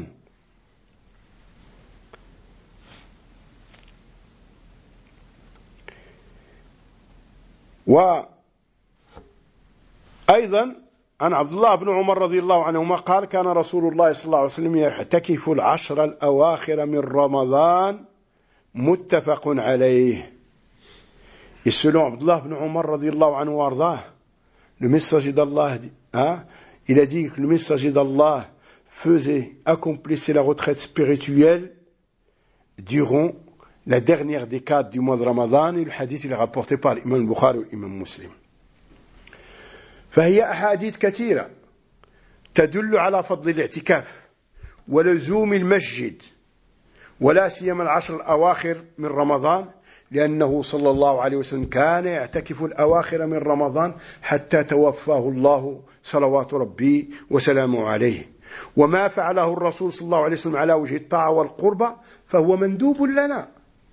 وأيضا عن عبد الله بن عمر رضي الله عنهما قال كان رسول الله صلى الله عليه وسلم يعتكف العشر الأواخر من رمضان متفق عليه. Et selon Abdullah ibn Umar radiyallahu anhu wardah, le messager d'Allah, hein, il a dit que le messager d'Allah faisait, accomplissait la retraite spirituelle durant la dernière décade du mois de Ramadan, et le hadith il est rapporté par l'imam Bukhari et l'imam Muslim. فهي أحاديث كثيرة تدل على فضل الاعتكاف ولزوم المسجد ولا سيما العشر الأواخر من رمضان لأنه صلى الله عليه وسلم كان يعتكف الأواخر من رمضان حتى توفاه الله صلوات ربي وسلامه عليه وما فعله الرسول صلى الله عليه وسلم على وجه الطاعة والقربة فهو مندوب لنا.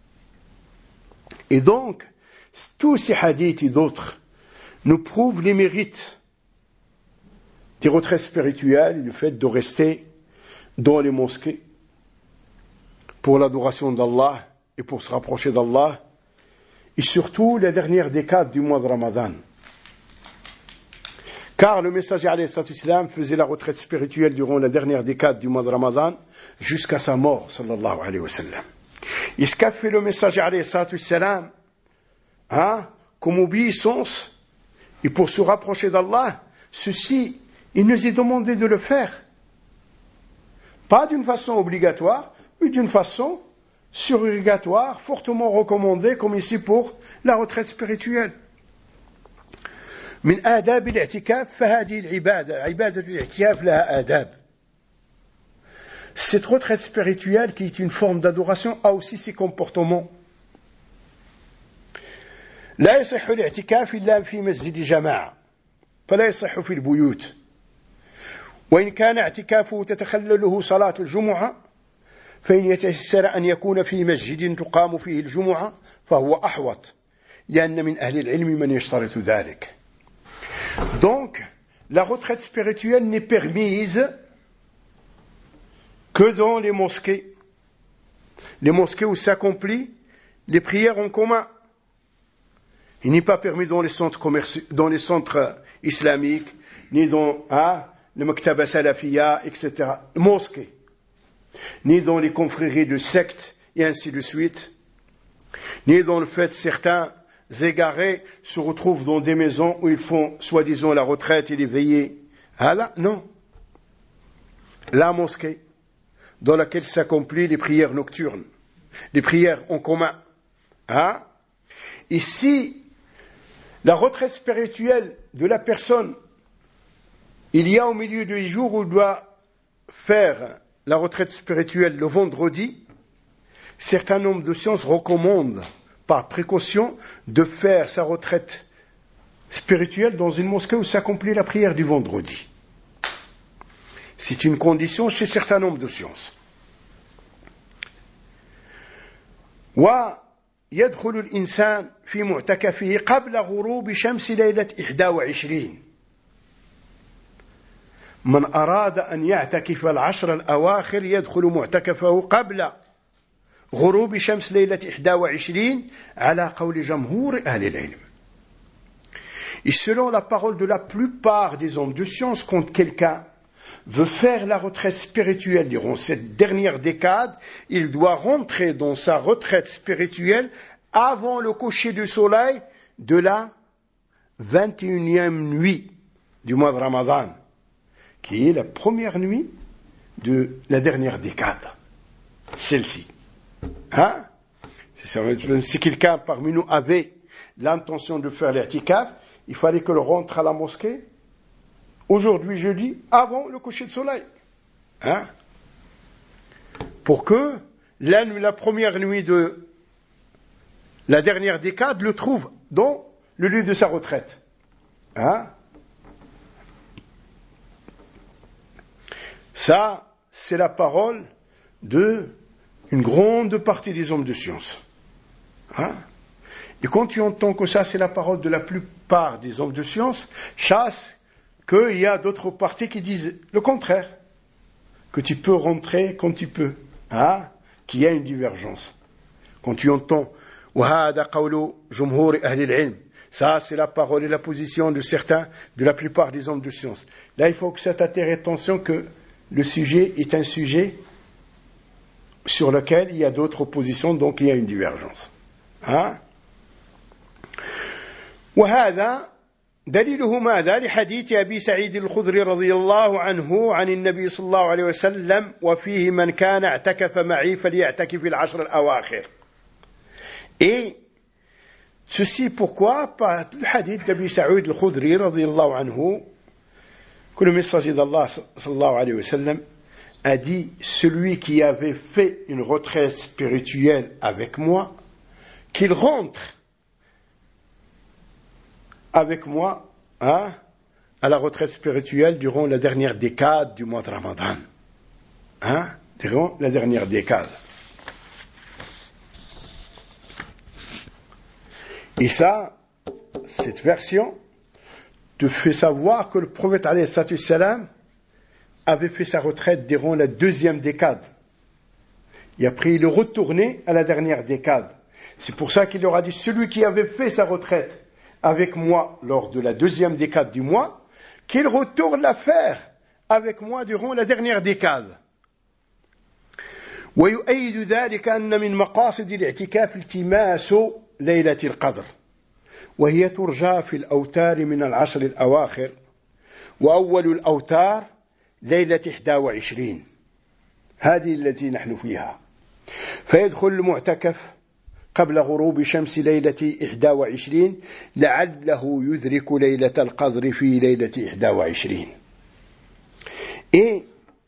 Et donc, tous ces hadiths et d'autres nous prouvent les mérites des retraites spirituelles et du fait de rester dans les mosquées pour l'adoration d'Allah et pour se rapprocher d'Allah, et surtout la dernière décade du mois de Ramadan. Car le messager alayhi salatu wassalam faisait la retraite spirituelle durant la dernière décade du mois de Ramadan jusqu'à sa mort, sallallahu alayhi wa sallam. Et ce qu'a fait le messager alayhi salatu wassalam, hein, comme obéissance, et pour se rapprocher d'Allah, ceci, il nous est demandé de le faire. Pas d'une façon obligatoire, mais d'une façon surrogatoire, fortement recommandée, comme ici pour la retraite spirituelle. من آداب الاعتكاف فهذه العبادة عبادة الاعتكاف لها آداب. Cette retraite spirituelle qui est une forme d'adoration a aussi ses comportements. لا يصح الاعتكاف إلا في مسجد جماعة فلا يصح في البيوت وإن كان اعتكافه تتخلله صلاة الجمعة فإن يتيسر أن يكون في مسجد تقام فيه الجمعة فهو أحوط لأن من أهل العلم من يشترط ذلك. Donc, la retraite spirituelle n'est permise que dans les mosquées. Les mosquées où s'accomplissent les prières en commun. Il n'est pas permis dans les centres commerciaux, dans les centres islamiques, ni dans hein, les maktaba salafiyya, et cetera. Mosquées. Ni dans les confréries de sectes, et ainsi de suite. Ni dans le fait certains égarés se retrouvent dans des maisons où ils font soi-disant la retraite et les veillées. Ah là, non. La mosquée, dans laquelle s'accomplissent les prières nocturnes, les prières en commun. Hein? Ici, la retraite spirituelle de la personne, il y a au milieu des jours où il doit faire la retraite spirituelle le vendredi, certains nombres de sciences recommandent par précaution de faire sa retraite spirituelle dans une mosquée où s'accomplit la prière du vendredi. C'est une condition chez certains nombres de sciences. ويدخل الإنسان في معتكفه قبل غروب شمس ليلة إحدى وعشرين. من أراد أن يعتكف العشر الأواخر يدخل معتكفه قبل غروب شمس ليلة إحدى وعشرين على قول جمهور أهل العلم. Et selon la parole de la plupart des hommes de science, quand quelqu'un veut faire la retraite spirituelle durant cette dernière décade, il doit rentrer dans sa retraite spirituelle avant le coucher du soleil de la vingt et unième nuit du mois de Ramadan, qui est la première nuit de la dernière décade. Celle-ci. Hein? Si quelqu'un parmi nous avait l'intention de faire l'i'tikaf, il fallait qu'il rentre à la mosquée aujourd'hui jeudi avant le coucher de soleil. Hein? Pour que la, nuit, la première nuit de la dernière décade le trouve dans le lieu de sa retraite. Hein? Ça, c'est la parole de une grande partie des hommes de science. Hein? Et quand tu entends que ça, c'est la parole de la plupart des hommes de science, chasse qu'il y a d'autres parties qui disent le contraire, que tu peux rentrer quand tu peux, hein? Qu'il y a une divergence. Quand tu entends وهذا قول جمهور أهل العلم, ça c'est la parole et la position de certains, de la plupart des hommes de science. Là, il faut que ça t'attire attention que le sujet est un sujet sur lequel il y a d'autres positions, donc il y a une divergence. Hein? وهذا دليله ماذا؟ لحديث أبي سعيد الخدري رضي الله عنه عن النبي صلى الله عليه وسلم وفيه من كان اعتكف معي فليعتكف العشر الأواخر. Et ceci pourquoi? Par le hadith d'Abi Sa'id al-Khudri radiyallahu anhu, que le messager d'Allah sallallahu alayhi wa sallam a dit, celui qui avait fait une retraite spirituelle avec moi, qu'il rentre avec moi hein, à la retraite spirituelle durant la dernière décade du mois de Ramadan. Hein, durant la dernière décade. Et ça, cette version te fait savoir que le prophète alayhi salam avait fait sa retraite durant la deuxième décade. Et après, il est retourné à la dernière décade. C'est pour ça qu'il leur a dit, celui qui avait fait sa retraite avec moi lors de la deuxième décade du mois, qu'il retourne la faire avec moi durant la dernière décade. ويؤيد ذلك أن من مقاصد الاعتكاف التماس ليلة القدر وهي ترجى في الأوتار من العشر الأواخر وأول الأوتار ليلة إحدى وعشرين هذه التي نحن فيها فيدخل المعتكف قبل غروب شمس ليلة إحدى وعشرين لعله يدرك ليلة القدر في ليلة إحدى وعشرين. Et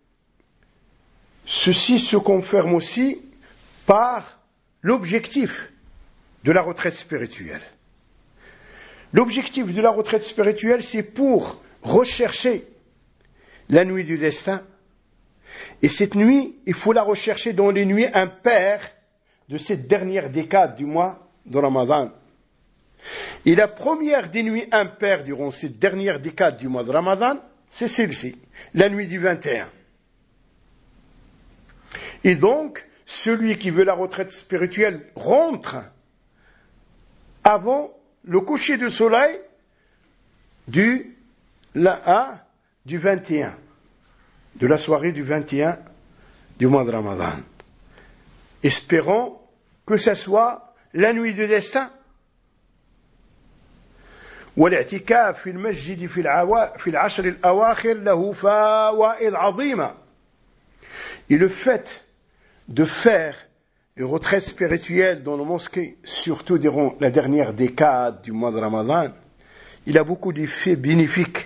ceci se confirme aussi par l'objectif de la retraite spirituelle. L'objectif de la retraite spirituelle, c'est pour rechercher la nuit du destin. Et cette nuit, il faut la rechercher dans les nuits impaires de cette dernière décade du mois de Ramadan. Et la première des nuits impaires durant cette dernière décade du mois de Ramadan, c'est celle-ci, la nuit du vingt et un. Et donc, celui qui veut la retraite spirituelle rentre avant le coucher du soleil du, la, hein, du vingt et un, de la soirée du vingt et un du mois de Ramadan. Espérons que ce soit la nuit du destin. والاعتكاف في المسجد في العوا... في العشر الأواخر له فوائد عظيمة. Et le fait de faire une retraite spirituelle dans le mosquée, surtout durant la dernière décade du mois de Ramadan, il a beaucoup d'effets bénéfiques.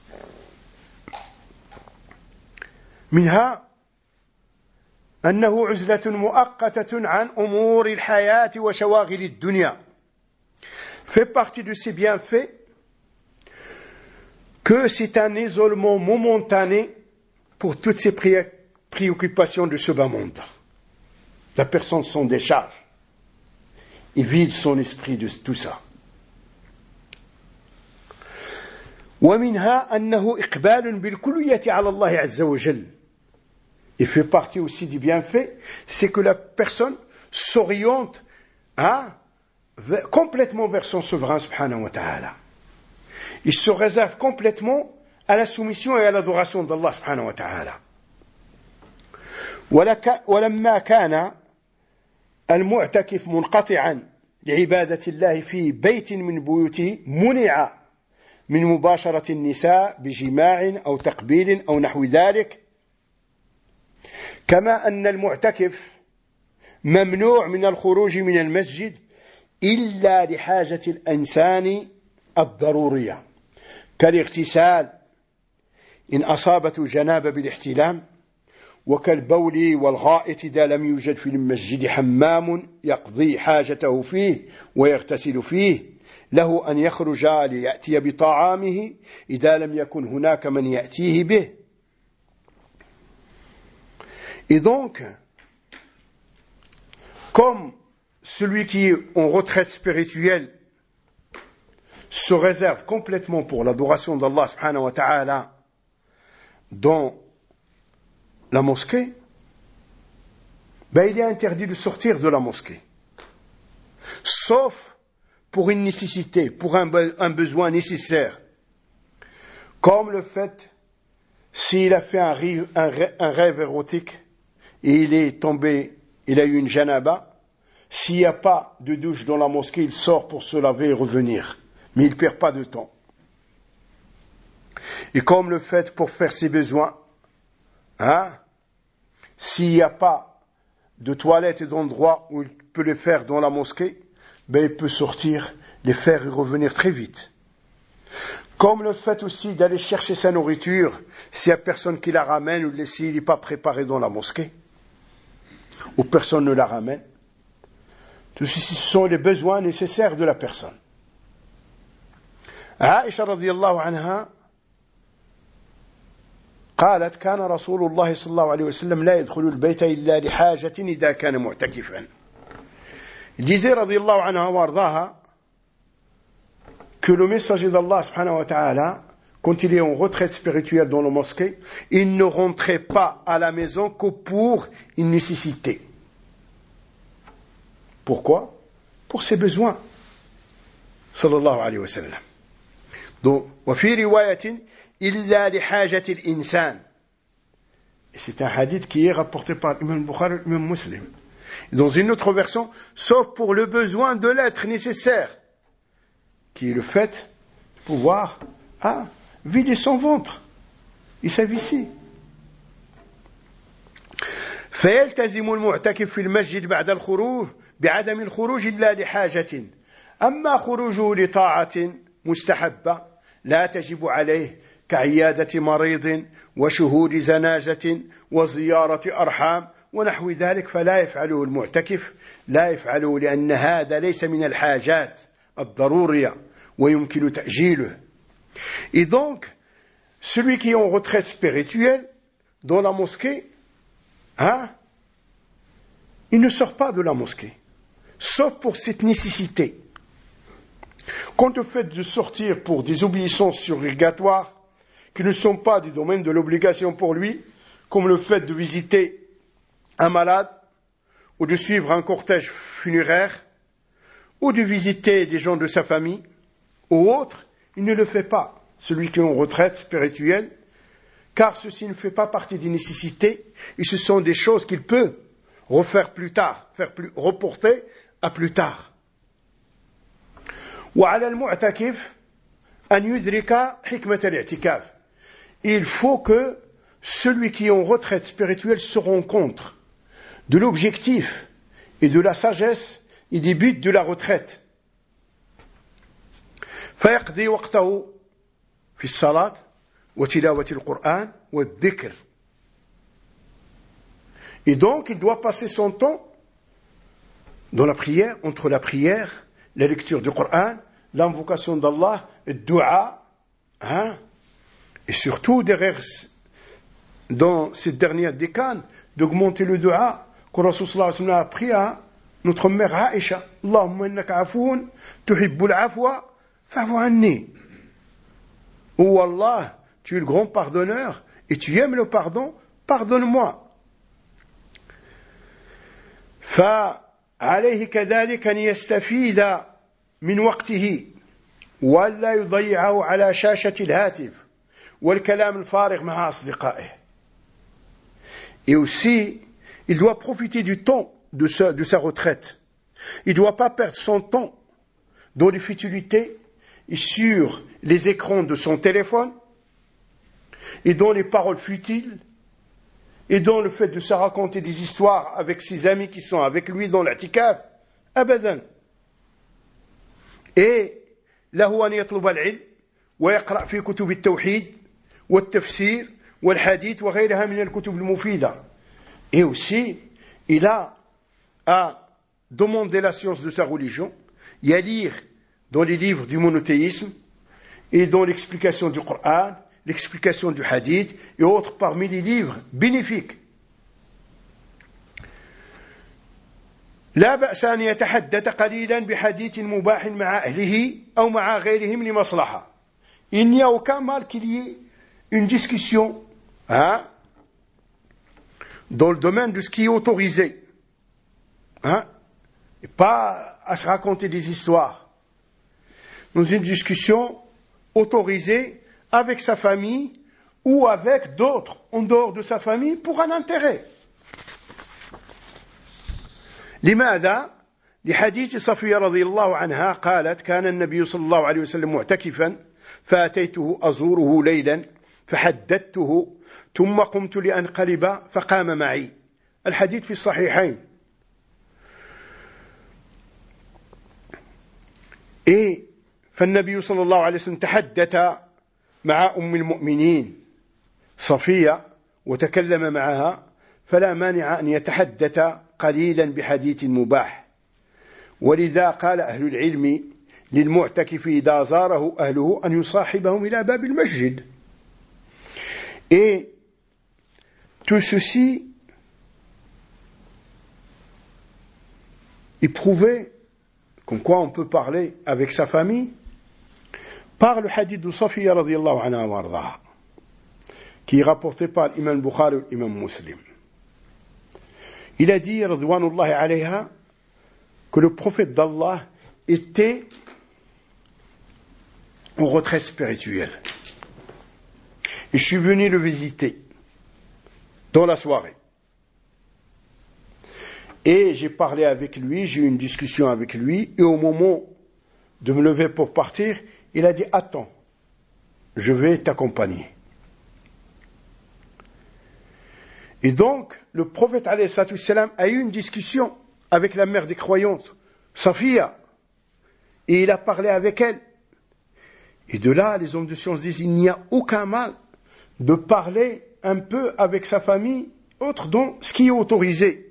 منها أنه عزلة مؤقتة عن أمور الحياة وشواغل الدنيا. Fait partie de ces bienfaits que c'est un isolement momentané pour toutes ces pré- préoccupations de ce bas monde. La personne s'en décharge et vide son esprit de tout ça. ومنها أنه إقبال بالكلية على الله عز وجل. Il fait partie aussi du bienfait, c'est que la personne s'oriente hein, complètement vers son souverain subhanahu wa ta'ala. Il se réserve complètement à la soumission et à l'adoration d'Allah subhanahu wa ta'ala. ولما كان المعتكف منقطعا لعبادة الله في بيت من بيوته منع من مباشرة النساء بجماع أو تقبيل أو نحو ذلك كما أن المعتكف ممنوع من الخروج من المسجد إلا لحاجة الإنسان الضرورية كالاغتسال إن أصابته جنابة بالاحتلام وكالبول والغائط إذا لم يوجد في المسجد حمام يقضي حاجته فيه ويغتسل فيه له أن يخرج ليأتي بطعامه إذا لم يكن هناك من يأتيه به. Et donc, comme celui qui est en retraite spirituelle se réserve complètement pour l'adoration d'Allah subhanahu wa ta'ala dans la mosquée, ben il est interdit de sortir de la mosquée. Sauf pour une nécessité, pour un, be- un besoin nécessaire. Comme le fait, s'il a fait un rêve, un rêve, un rêve érotique et il est tombé, il a eu une janaba, s'il n'y a pas de douche dans la mosquée, il sort pour se laver et revenir. Mais il ne perd pas de temps. Et comme le fait pour faire ses besoins, hein, s'il n'y a pas de toilette et d'endroit où il peut les faire dans la mosquée, ben il peut sortir, les faire et revenir très vite. Comme le fait aussi d'aller chercher sa nourriture, s'il n'y a personne qui la ramène ou s'il n'est pas préparé dans la mosquée, ou personne ne la ramène. Tout ceci, ce sont les besoins nécessaires de la personne. Aïcha radiyallahu anha قالت كان رسول الله صلى الله عليه وسلم لا يدخل البيت إلا لحاجة إذا كان معتكفا. Il disait radiyallahu anha wardaha que le messager d'Allah subhanahu wa ta'ala, quand il est en retraite spirituelle dans la mosquée, il ne rentrait pas à la maison que pour une nécessité. Pourquoi? Pour ses besoins. Sallallahu alayhi wa sallam. Donc, وفي رواية إلا لحاجة الإنسان. Et c'est un hadith qui est rapporté par l'imam Bukhari et l'imam Muslim. Dans une autre version, sauf pour le besoin de l'être nécessaire, qui est le fait de pouvoir ah, vider son ventre. Il s'avicie. فيلتزم المعتكف في المسجد بعد الخروج بعدم الخروج إلا لحاجة. أما خروجه لطاعة مستحبة لا تجب عليه كعيادة مريض وشهود زنازة وزيارة أرحام ونحو ذلك فلا يفعله المعتكف لا يفعله لأن هذا ليس من الحاجات الضرورية ويمكن تأجيله. Et donc, celui qui est en retraite spirituelle dans la mosquée, hein, il ne sort pas de la mosquée, sauf pour cette nécessité. Quant au fait de sortir pour des obéissances surrogatoires qui ne sont pas du domaine de l'obligation pour lui, comme le fait de visiter un malade, ou de suivre un cortège funéraire, ou de visiter des gens de sa famille, ou autre, il ne le fait pas, celui qui est en retraite spirituelle, car ceci ne fait pas partie des nécessités, et ce sont des choses qu'il peut refaire plus tard, faire plus, reporter à plus tard. وعلى المعتكف أن يدرك حكمة الاعتكاف. Il faut que celui qui est en retraite spirituelle se rencontre de l'objectif et de la sagesse et des buts de la retraite. فيقضي وقته في الصلاة وتلاوة القرآن والذكر. Et donc il doit passer son temps dans la prière, entre la prière, la lecture du Coran, l'invocation d'Allah, le dua, hein, et surtout derrière, dans cette dernière décane, d'augmenter le dua que Rasul sallallahu alayhi wa sallam a appris à notre mère Aïcha. Allahumma innaka afoun, tuhibbul afwa, fa'fu anni. Oh Allah, tu es le grand pardonneur et tu aimes le pardon, pardonne-moi. فعليه كذلك أن يستفيد من وقته ولا يضيعه على شاشة الهاتف والكلام الفارغ مع أصدقائه. Et aussi, il doit profiter du temps de sa, de sa retraite. Il ne doit pas perdre son temps dans les futilités et sur les écrans de son téléphone et dans les paroles futiles et dans le fait de se raconter des histoires avec ses amis qui sont avec lui dans l'atikaf. Abadan. Et له أن يطلب العلم ويقرأ في كتب التوحيد والتفسير والحديث وغيرها من الكتب المفيدة. Et aussi, il a à demander la science de sa religion et à lire dans les livres du monothéisme et dans l'explication du Coran, l'explication du hadith et autres parmi les livres bénéfiques. لا بأس أن يتحدث قليلا بحديث مباح مع أهله أو مع غيرهم لمصلحة. Il n'y a aucun mal qu'il y ait une discussion hein, dans le domaine de ce qui est autorisé. Hein, et pas à se raconter des histoires. Dans une discussion autorisée avec sa famille ou avec d'autres en dehors de sa famille pour un intérêt. لماذا؟ لحديث صفية رضي الله عنها قالت كان النبي صلى الله عليه وسلم معتكفا فأتيته أزوره ليلا فحدثته ثم قمت لأنقلب فقام معي. الحديث في الصحيحين. إيه فالنبي صلى الله عليه وسلم تحدث مع أم المؤمنين صفية وتكلم معها فلا مانع أن يتحدث قليلا بحديث مباح. ولذا قال أهل العلم للمعتكف إذا زاره أهله أن يصاحبهم إلى باب المسجد. Et tout ceci est prouvé comme quoi on peut parler avec sa famille par le hadith de Safiya radiyallahu anha wa ardaha qui est rapporté par l'imam Bukhari et l'imam Muslim. Il a dit radwanullahi alayha que le prophète d'Allah était en retraite spirituelle. Et je suis venu le visiter dans la soirée. Et j'ai parlé avec lui, j'ai eu une discussion avec lui, et au moment de me lever pour partir, il a dit « Attends, je vais t'accompagner ». Et donc, le prophète alayhi salatu wassalam a eu une discussion avec la mère des croyantes, Safiya, et il a parlé avec elle. Et de là, les hommes de science disent il n'y a aucun mal de parler un peu avec sa famille, autre dont ce qui est autorisé.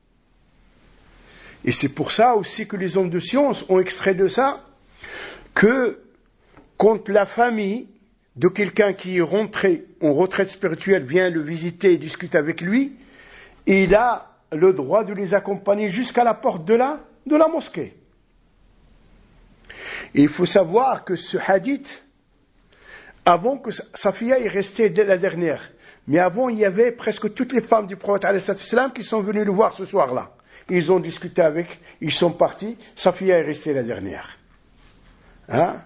Et c'est pour ça aussi que les hommes de science ont extrait de ça que quand la famille de quelqu'un qui est rentré en retraite spirituelle vient le visiter et discute avec lui, il a le droit de les accompagner jusqu'à la porte de la, de la mosquée. Et il faut savoir que ce hadith, avant que Safiya est restée la dernière, mais avant il y avait presque toutes les femmes du prophète alayhi salatu wassalam qui sont venues le voir ce soir-là. Ils ont discuté avec, ils sont partis, Safiya est restée la dernière. Hein?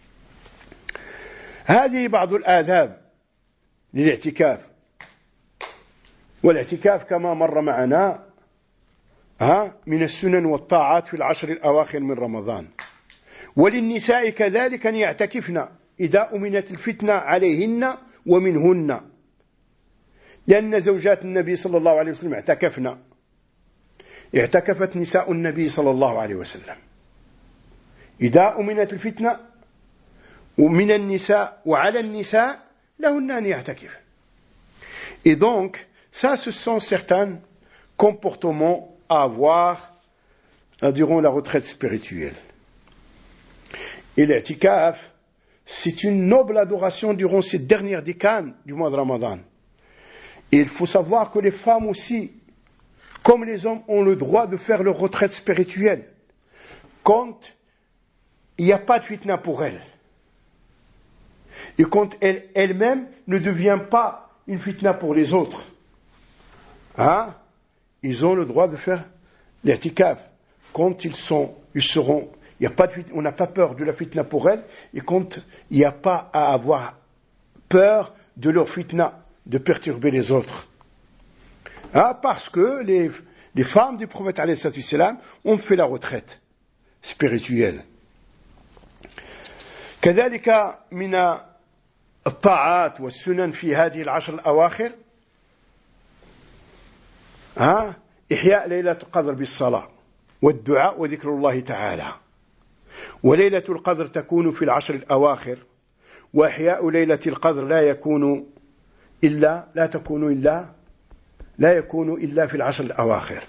هذه بعض الآداب للاعتكاف والاعتكاف كما مر معنا ها من السنن والطاعات في العشر الأواخر من رمضان وللنساء كذلك أن يعتكفن إذا أمنت الفتنة عليهن ومنهن لأن زوجات النبي صلى الله عليه وسلم اعتكفن اعتكفت نساء النبي صلى الله عليه وسلم إذا أمنت الفتنة ومن النساء وعلى النساء لهن أن يعتكف. Et donc, ça ce sont certains comportements à avoir durant la retraite spirituelle. Et l'i'tikaf, c'est une noble adoration durant ces dernières décanes du mois de Ramadan. Et il faut savoir que les femmes aussi, comme les hommes, ont le droit de faire leur retraite spirituelle quand il n'y a pas de fitna pour elles. Et quand elle, elle-même ne devient pas une fitna pour les autres. Hein? Ils ont le droit de faire l'i'tikaf quand ils sont, ils seront, il y a pas de, on n'a pas peur de la fitna pour elles, et quand il n'y a pas à avoir peur de leur fitna, de perturber les autres. Hein? Parce que les, les femmes du prophète alayhi salatu wassalam ont fait la retraite spirituelle. كذلك من الطاعات والسنن في هذه العشر الأواخر ها إحياء ليلة القدر بالصلاة والدعاء وذكر الله تعالى. وليلة القدر تكون في العشر الأواخر وإحياء ليلة القدر لا يكون إلا لا تكون إلا لا يكون إلا في العشر الأواخر.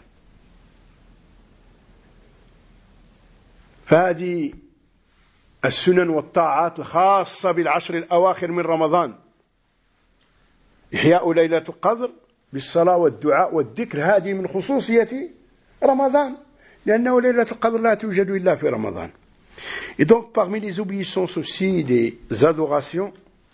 فهذه السنن والطاعات الخاصة بالعشر الأواخر من رمضان إحياء ليلة القدر بالصلاة والدعاء والذكر هذه من خصوصية رمضان لأنه ليلة القدر لا توجد إلا في رمضان. Et donc, parmi les obéissances aussi, des adorations,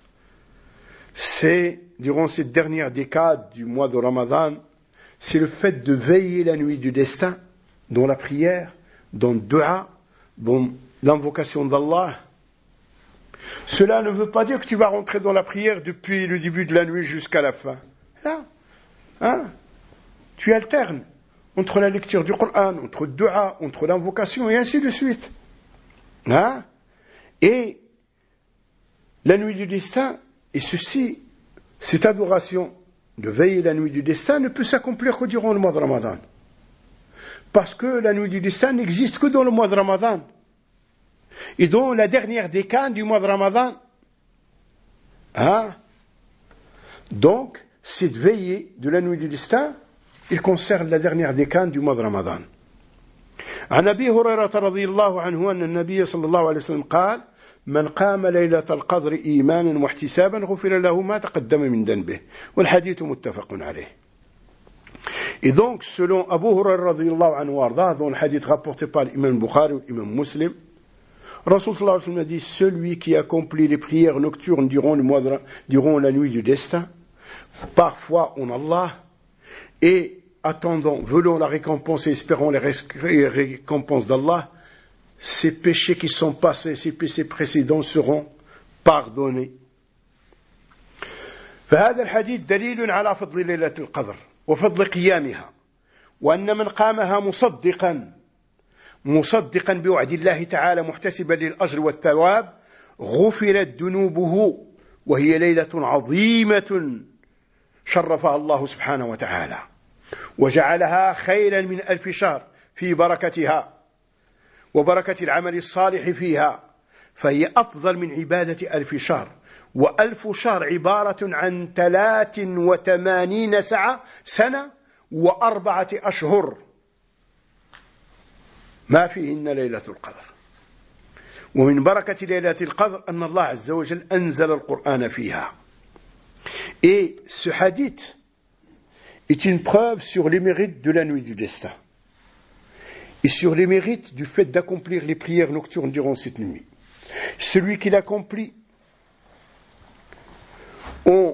c'est, durant cette dernière décade du mois de Ramadan, c'est le fait de veiller la nuit du destin, dans la prière, dans le dua, dans l'invocation d'Allah. Cela ne veut pas dire que tu vas rentrer dans la prière depuis le début de la nuit jusqu'à la fin. Là, hein, tu alternes entre la lecture du Coran, entre le dua, entre l'invocation, et ainsi de suite. Hein? Et la nuit du destin, et ceci, cette adoration de veiller la nuit du destin ne peut s'accomplir que durant le mois de Ramadan. Parce que la nuit du destin n'existe que dans le mois de Ramadan. Et dans la dernière décade du mois de Ramadan. Hein? Donc, cette veillée de la nuit du destin, il concerne la dernière décade du mois de Ramadan. عن أبي هريرة رضي الله عنه أن النبي صلى الله عليه وسلم قال من قام ليلة القدر إيمانا واحتسابا غفر له ما تقدم من ذنبه والحديث متفق عليه. Et donc, selon Abu Hurairah radhiyallahu anhu warda, dans le hadith rapporté par l'imam Bukhari ou l'imam Muslim, Rasul sallallahu alayhi wa sallam a dit, celui qui accomplit les prières nocturnes durant, le mois de, durant la nuit du destin, parfois en Allah, et attendant, veulent la récompense et espérant les récompenses d'Allah, ces péchés qui sont passés, ces péchés précédents seront pardonnés. فهذا الحديث دليل على فضل ليلة القدر وفضل قيامها وأن من قامها مصدقا مصدقا بوعد الله تعالى محتسبا للأجر والثواب غفرت ذنوبه وهي ليلة عظيمة شرفها الله سبحانه وتعالى وجعلها خيرا من ألف شهر في بركتها وبركة العمل الصالح فيها فهي أفضل من عبادة ألف شهر وألف شهر عبارة عن ثلاث وثمانين ساعة سنة وأربعة أشهر ما فيهن ليلة القدر. ومن بركة ليلة القدر أن الله عز وجل أنزل القرآن فيها. Et ce hadith est une preuve sur les mérites de la nuit du destin et sur les mérites du fait d'accomplir les prières nocturnes durant cette nuit. Celui qui l'accomplit en,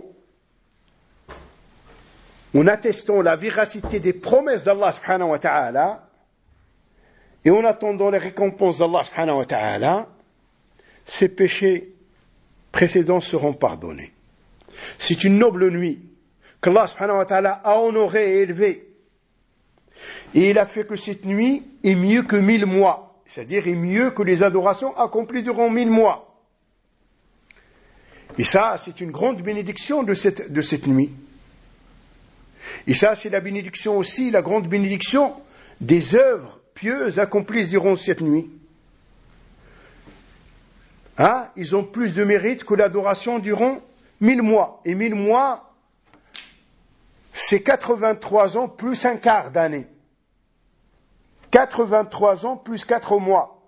en attestant la véracité des promesses d'Allah subhanahu wa ta'ala et en attendant les récompenses d'Allah subhanahu wa ta'ala, ses péchés précédents seront pardonnés. C'est une noble nuit qu'Allah subhanahu wa ta'ala a honorée et élevée. Et il a fait que cette nuit est mieux que mille mois, c'est-à-dire est mieux que les adorations accomplies durant mille mois. Et ça, c'est une grande bénédiction de cette, de cette nuit. Et ça, c'est la bénédiction aussi, la grande bénédiction des œuvres pieuses accomplies durant cette nuit. Hein? Ils ont plus de mérite que l'adoration durant mille mois. Et mille mois, c'est quatre-vingt-trois ans plus un quart d'année. quatre-vingt-trois ans plus quatre mois.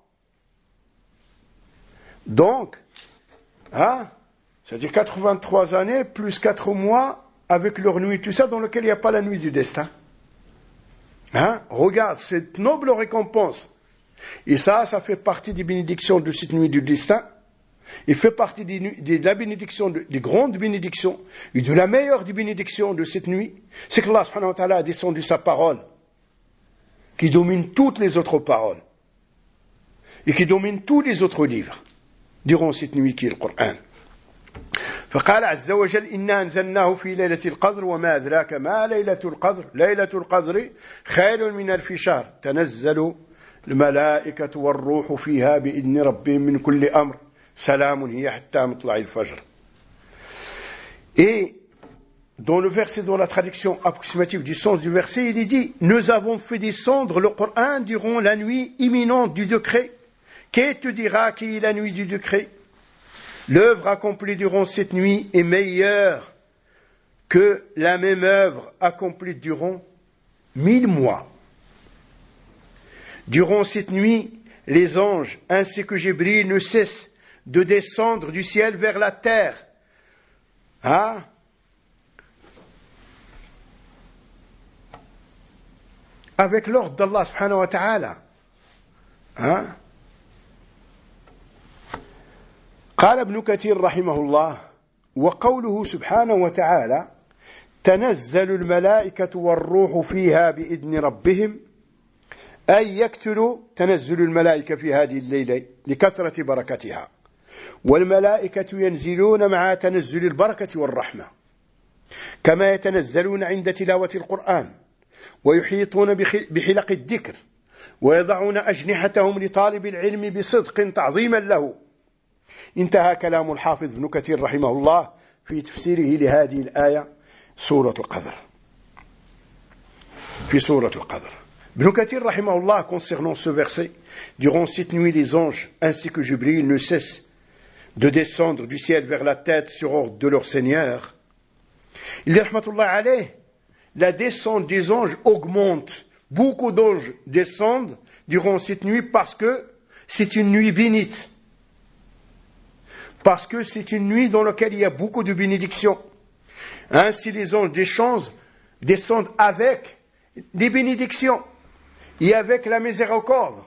Donc, hein, c'est-à-dire quatre-vingt-trois années plus quatre mois avec leur nuit, tout ça dans lequel il n'y a pas la nuit du destin. Hein? Regarde, cette noble récompense. Et ça, ça fait partie des bénédictions de cette nuit du destin. Il fait partie des, de la bénédiction, de, des grandes bénédictions, et de la meilleure des bénédictions de cette nuit, c'est que Allah subhanahu wa ta'ala a descendu sa parole, qui domine toutes les autres paroles, et qui domine tous les autres livres, durant cette nuit qui est le Coran. فقال عز وجل إنا أنزلناه في ليلة القدر وما أدراك ما ليلة القدر ليلة القدر خير من ألف شهر تنزل الملائكة والروح فيها بإذن ربهم من كل أمر سلام هي حتى مطلع الفجر. Et dans le verset, dans la traduction approximative du sens du verset, il est dit, nous avons fait descendre le Coran durant la nuit imminente du décret. Qui te dira qui est la nuit du décret? L'œuvre accomplie durant cette nuit est meilleure que la même œuvre accomplie durant mille mois. Durant cette nuit, les anges ainsi que Jibril ne cessent de descendre du ciel vers la terre. Hein? avec l'ordre d'Allah subhanahu wa ta'ala. Hein? قال ابن كثير رحمه الله وقوله سبحانه وتعالى تنزل الملائكة والروح فيها بإذن ربهم أي يكتل تنزل الملائكة في هذه الليلة لكثرة بركتها والملائكة ينزلون مع تنزل البركة والرحمة كما يتنزلون عند تلاوة القرآن ويحيطون بحلق الذكر ويضعون أجنحتهم لطالب العلم بصدق تعظيما له. انتهى كلام الحافظ ابن كثير رحمه الله في تفسيره لهذه الآية سورة القدر. في سورة القدر Ibn Kathir rahimahullah, concernant ce verset, durant cette nuit les anges ainsi que Jibril ne cessent de descendre du ciel vers la tête sur ordre de leur Seigneur. Il dit rahmatullah alayh, la descente des anges augmente. Beaucoup d'anges descendent durant cette nuit parce que c'est une nuit bénite. Parce que c'est une nuit dans laquelle il y a beaucoup de bénédictions. Ainsi les anges descendent, descendent avec les bénédictions et avec la miséricorde.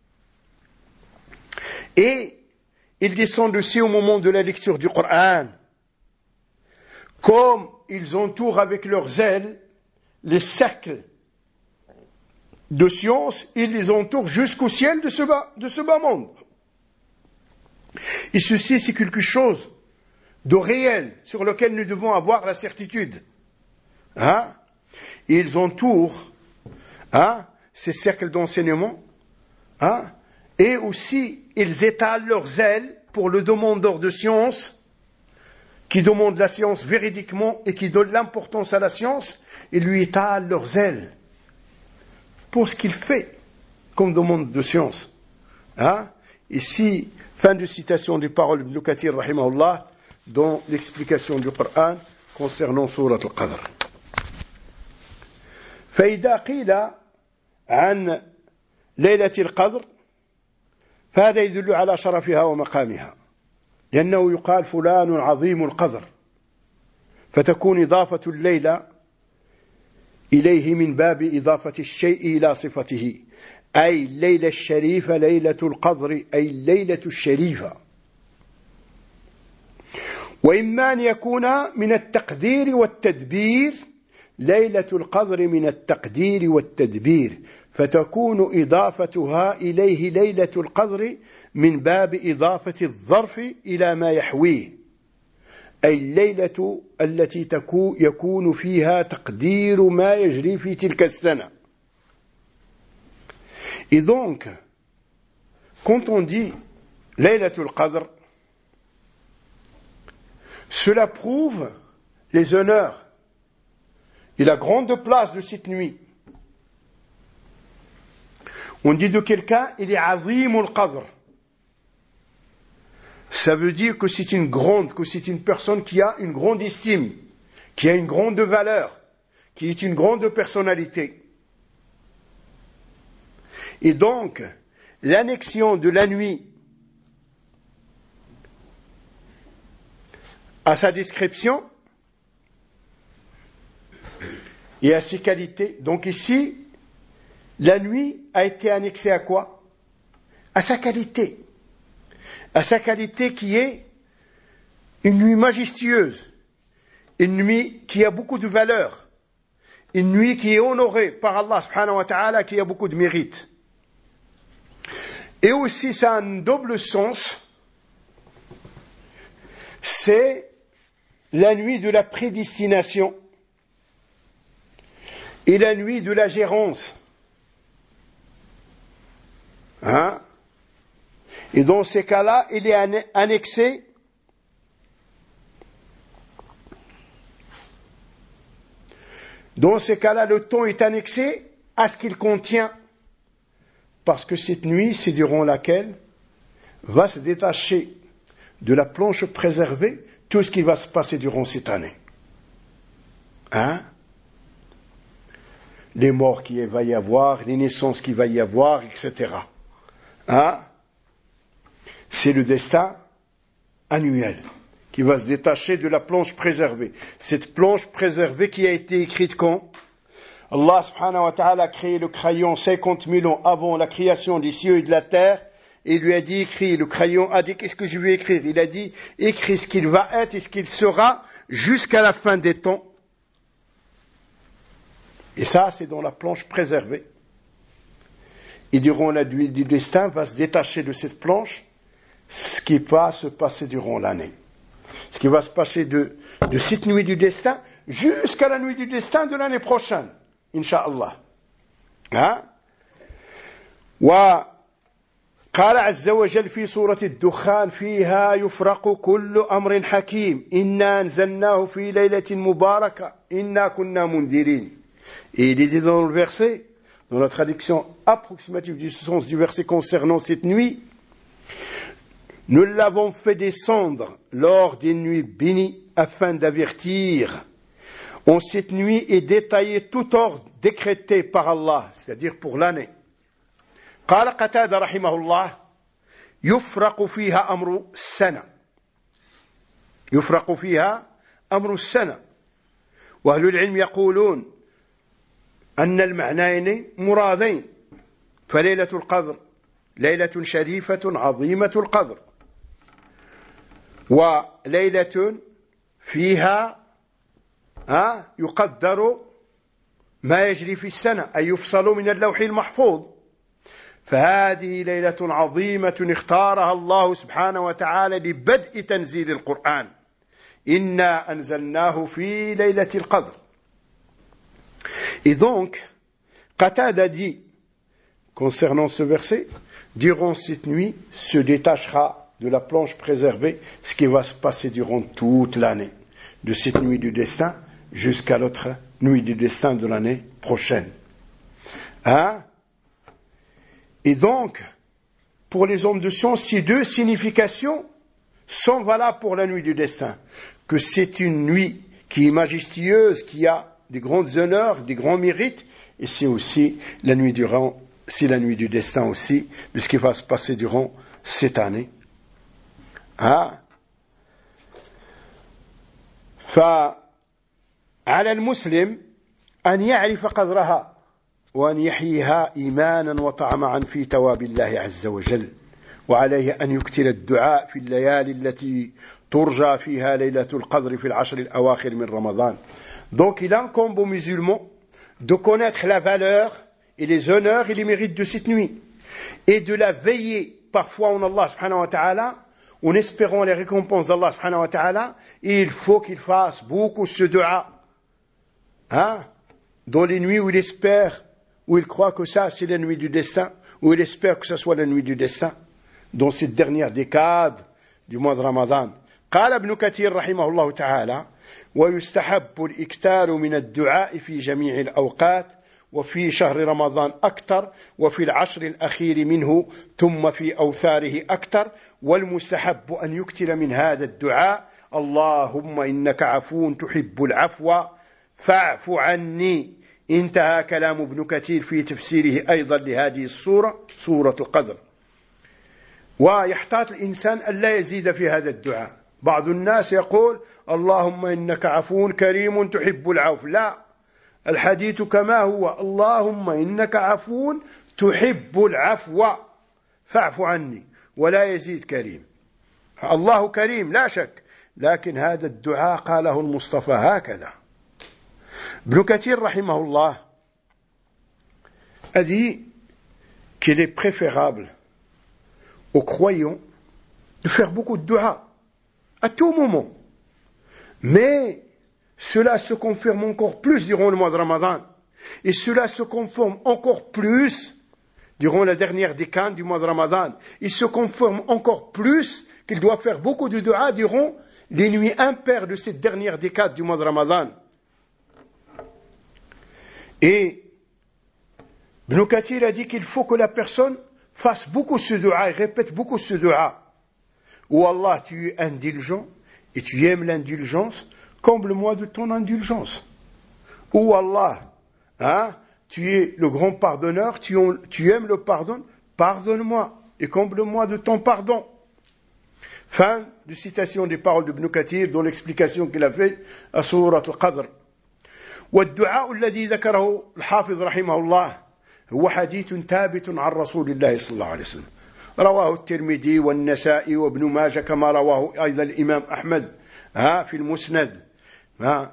Et ils descendent aussi au moment de la lecture du Coran. Comme ils entourent avec leurs ailes les cercles de science, ils les entourent jusqu'au ciel de ce bas, de ce bas monde. Et ceci, c'est quelque chose de réel sur lequel nous devons avoir la certitude. Hein? Et ils entourent hein, ces cercles d'enseignement hein, et aussi ils étalent leurs ailes pour le demandeur de science qui demande la science véridiquement et qui donne l'importance à la science, ils lui étalent leurs ailes pour ce qu'il fait comme demande de science. Hein? Ici, fin de citation des paroles d'Ibn Kathir rahimahullah dans l'explication du Coran concernant Surat al-Qadr. فإذا قيل عن ليلة القدر فهذا يدل على شرفها ومقامها لأنه يقال فلان عظيم القدر فتكون إضافة الليلة إليه من باب إضافة الشيء إلى صفته أي الليلة الشريفة ليلة القدر أي الليلة الشريفة وإما أن يكون من التقدير والتدبير ليلة القدر من التقدير والتدبير فتكون إضافتها إليه ليلة القدر من باب إضافة الظرف إلى ما يحويه أي الليلة التي يكون فيها تقدير ما يجري في تلك السنة. Et donc, quand on dit Laylatul Qadr, cela prouve les honneurs et la grande place de cette nuit. On dit de quelqu'un, il est Azimul Qadr. Ça veut dire que c'est une grande, que c'est une personne qui a une grande estime, qui a une grande valeur, qui est une grande personnalité. Et donc, l'annexion de la nuit à sa description et à ses qualités. Donc ici, la nuit a été annexée à quoi? À sa qualité. À sa qualité qui est une nuit majestueuse, une nuit qui a beaucoup de valeur, une nuit qui est honorée par Allah subhanahu wa ta'ala, qui a beaucoup de mérite. Et aussi, ça a un double sens, c'est la nuit de la prédestination et la nuit de la gérance. Hein? Et dans ces cas-là, il est annexé dans ces cas-là, le temps est annexé à ce qu'il contient. Parce que cette nuit, c'est durant laquelle va se détacher de la planche préservée tout ce qui va se passer durant cette année. Hein? Les morts qu'il va y avoir, les naissances qu'il va y avoir, et cetera. Hein? C'est le destin annuel qui va se détacher de la planche préservée. Cette planche préservée qui a été écrite quand? Allah subhanahu wa ta'ala a créé le crayon cinquante mille ans avant la création des cieux et de la terre. Et il lui a dit, écris. Le crayon a dit, qu'est-ce que je vais écrire? Il a dit, écris ce qu'il va être et ce qu'il sera jusqu'à la fin des temps. Et ça, c'est dans la planche préservée. Et durant la nuit du destin, va se détacher de cette planche ce qui va se passer durant l'année. Ce qui va se passer de, de cette nuit du destin jusqu'à la nuit du destin de l'année prochaine. Inch'Allah. Hein? Wa قال عز وجل في سورة الدخان فيها يفرق كل أمر حكيم إنا أنزلناه في ليلة مباركة إنا كنا منذرين. Et il est dit dans le verset, dans la traduction approximative du sens du verset concernant cette nuit, nous l'avons fait descendre lors des nuits bénies afin d'avertir. En cette nuit est détaillé tout ordre décrété par Allah, c'est-à-dire pour l'année. قال قتادة رحمه الله يفرق فيها أمر السنة يفرق فيها أمر السنة وأهل العلم يقولون أن المعنيين مرادين فليلة القدر ليلة شريفة عظيمة القدر وليلة فيها يقدر ما يجري في السنة أي يفصل من اللوح المحفوظ فهذه ليلة عظيمة اختارها الله سبحانه وتعالى لبدء تنزيل القرآن إنا أنزلناه في ليلة القدر. Et donc, Qatada dit, concernant ce verset, durant cette nuit se détachera de la planche préservée ce qui va se passer durant toute l'année, de cette nuit du destin jusqu'à l'autre nuit du destin de l'année prochaine. Hein? Et donc, pour les hommes de science, ces deux significations sont valables pour la nuit du destin. Que c'est une nuit qui est majestueuse, qui a des grands honneurs, des grands mérites, et c'est aussi la nuit durant, c'est la nuit du destin aussi, de ce qui va se passer durant cette année. Ah. فعلى المسلم أن يعرف قدرها وأن يحييها إيمانا وطمعا في ثواب الله عز وجل وعليه أن يكثر الدعاء في الليالي التي ترجى فيها ليلة القدر في العشر الأواخر من رمضان. Donc il incombe aux musulmans de connaître la valeur et les honneurs et les mérites de cette nuit et de la veiller parfois en Allah subhanahu wa ta'ala en espérant les récompenses d'Allah subhanahu wa ta'ala. Et il faut qu'il fasse beaucoup ce dua hein, dans les nuits où il espère, où il croit que ça c'est la nuit du destin, où il espère que ça soit la nuit du destin, dans cette dernière décade du mois de Ramadan. قال ابن كثير رحمه الله تعالى ويستحب الإكثار من الدعاء في جميع الأوقات وفي شهر رمضان أكثر وفي العشر الأخير منه ثم في أوثاره أكثر والمستحب أن يكثر من هذا الدعاء اللهم إنك عفو تحب العفو فاعف عني. انتهى كلام ابن كثير في تفسيره أيضا لهذه السورة سورة القدر. ويحتاط الإنسان ألا يزيد في هذا الدعاء. بعض الناس يقول اللهم إنك عفو كريم تحب العفو. لا، الحديث كما هو اللهم إنك عفو تحب العفو فاعف عني ولا يزيد كريم. الله كريم لا شك، لكن هذا الدعاء قاله المصطفى هكذا. ابن كثير رحمه الله a dit qu'il est préférable aux croyants de faire beaucoup de dua à tout moment. Mais cela se confirme encore plus durant le mois de Ramadan. Et cela se confirme encore plus durant la dernière décade du mois de Ramadan. Il se confirme encore plus qu'il doit faire beaucoup de dua durant les nuits impaires de cette dernière décade du mois de Ramadan. Et Ibn Kathir a dit qu'il faut que la personne fasse beaucoup ce dua et répète beaucoup ce dua. Oh Allah, tu es indulgent et tu aimes l'indulgence, comble-moi de ton indulgence. Oh Allah, hein, tu es le grand pardonneur, tu, tu aimes le pardon, pardonne-moi et comble-moi de ton pardon. Fin de citation des paroles d'Ibn Kathir dans l'explication qu'il a faite à Surat al-Qadr. والدعاء الذي ذكره الحافظ رحمه الله هو حديث ثابت عن رسول الله صلى الله عليه وسلم، رواه الترمذي والنسائي وابن ماجه، كما رواه أيضا الإمام أحمد ها في المسند ها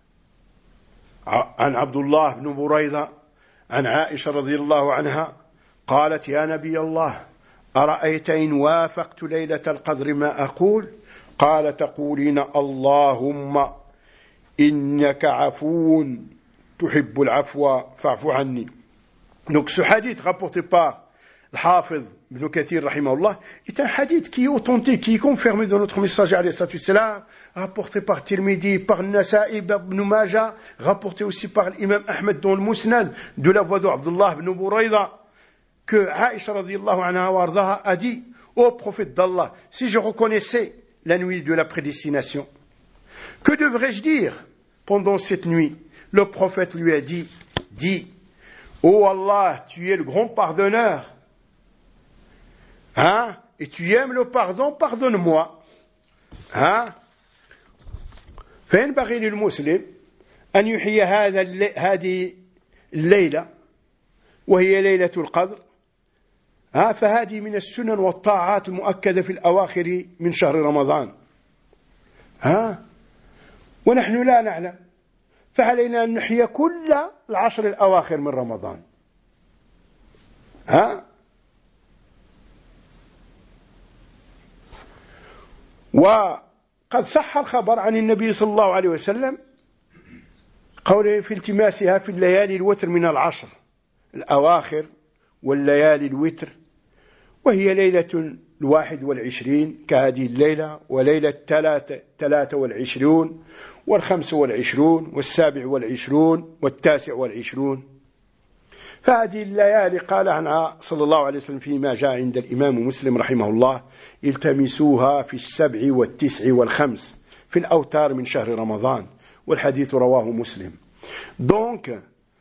عن عبد الله بن بريدة عن عائشة رضي الله عنها قالت: يا نبي الله، أرأيت إن وافقت ليلة القدر ما أقول؟ قال: تقولين اللهم إنك عفو تحب العفو فاعف عني. Donc ce hadith rapporté par le Hafiz Ibn Kathir rahimahullah est un hadith qui est authentique, qui est confirmé dans notre messager alayhi salatu wassalam, rapporté par Tirmidhi, par Nasa'i, Ibn Majah, rapporté aussi par l'imam Ahmed dans le Musnad, de la voix d'Abdullah ibn Burayda, que Aïcha radiyallahu anha wa ardaha a dit: ô prophète d'Allah, si je reconnaissais la nuit de la prédestination, que devrais-je dire pendant cette nuit? Le prophète lui a dit: dis, ô Allah, tu es le grand pardonneur, hein, et tu aimes le pardon, pardonne-moi. Hein? فينبغي للمسلم أن يحيي هذا هذه الليلة وهي ليلة القدر، ها، فهذه من السنن والطاعات المؤكدة في الأواخر من شهر رمضان، ها، ونحن لا نعلم، فعلينا أن نحيي كل العشر الأواخر من رمضان. ها؟ وقد صح الخبر عن النبي صلى الله عليه وسلم قوله في التماسها في الليالي الوتر من العشر الأواخر والليالي الوتر، وهي ليلة الواحد والعشرين كهذه الليلة، وليلة ثلاثة ثلاثة والعشرون والخمس والعشرون والسابع والعشرون والتاسع والعشرون. فهذه الليالي قال عنها صلى الله عليه وسلم فيما جاء عند الإمام مسلم رحمه الله: التمسوها في السبع والتسع والخمس في الأوتار من شهر رمضان، والحديث رواه مسلم. Donc,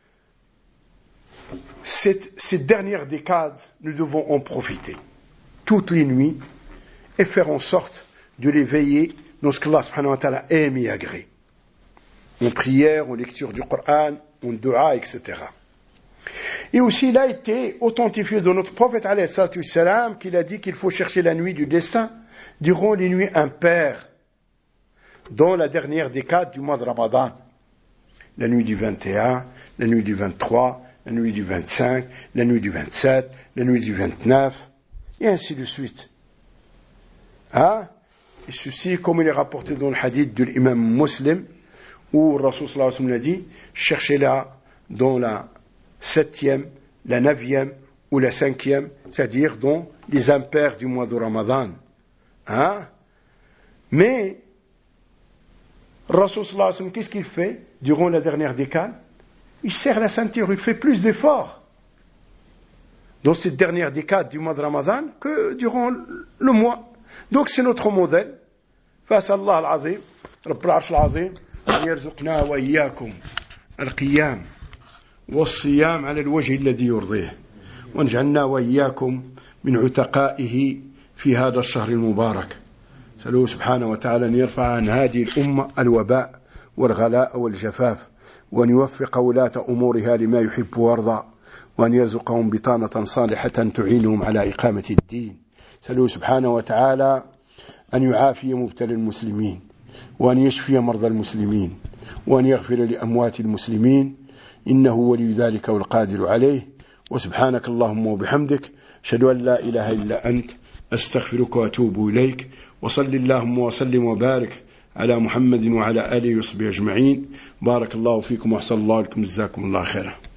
cette, cette dernière décade, nous devons en profiter toutes les nuits et faire en sorte de les veiller dans ce qu'Allah subhanahu wa ta'ala aime et agrée, en prière, en lecture du Coran, en dua, et cetera. Et aussi, il a été authentifié de notre prophète alayhi salatu wassalam qu'il a dit qu'il faut chercher la nuit du destin durant les nuits impaires, dans la dernière décade du mois de Ramadan, la nuit du vingt et un, la nuit du vingt-trois, la nuit du vingt-cinq, la nuit du vingt-sept, la nuit du vingt-neuf, et ainsi de suite. Hein? Et ceci, comme il est rapporté dans le hadith de l'imam Muslim, où le Rasul sallallahu alayhi wa sallam a dit: cherchez-la dans la septième, la neuvième ou la cinquième, c'est-à-dire dans les impairs du mois de Ramadan. Hein? Mais le Rasul sallallahu alayhi wa sallam, qu'est-ce qu'il fait durant la dernière décade? Il serre la ceinture, il fait plus d'efforts dans cette dernière décade du mois de Ramadan que durant le mois. Donc c'est notre modèle. فأسأل الله العظيم رب العرش العظيم أن يرزقنا وإياكم القيام والصيام على الوجه الذي يرضيه، ونجعلنا وإياكم من عتقائه في هذا الشهر المبارك. سألوه سبحانه وتعالى أن يرفع عن هذه الأمة الوباء والغلاء والجفاف، وأن يوفق ولاة أمورها لما يحب ويرضى، وأن يرزقهم بطانة صالحة تعينهم على إقامة الدين. سألوه سبحانه وتعالى أن يعافي مبتلى المسلمين، وأن يشفي مرضى المسلمين، وأن يغفر لأموات المسلمين، إنه ولي ذلك والقادر عليه. وسبحانك اللهم وبحمدك، أشهد أن لا إله إلا أنت، أستغفرك وأتوب إليك. وصل اللهم وسلم وبارك على محمد وعلى آله وصحبه أجمعين. بارك الله فيكم وأحسن الله لكم، جزاكم الله خيرا.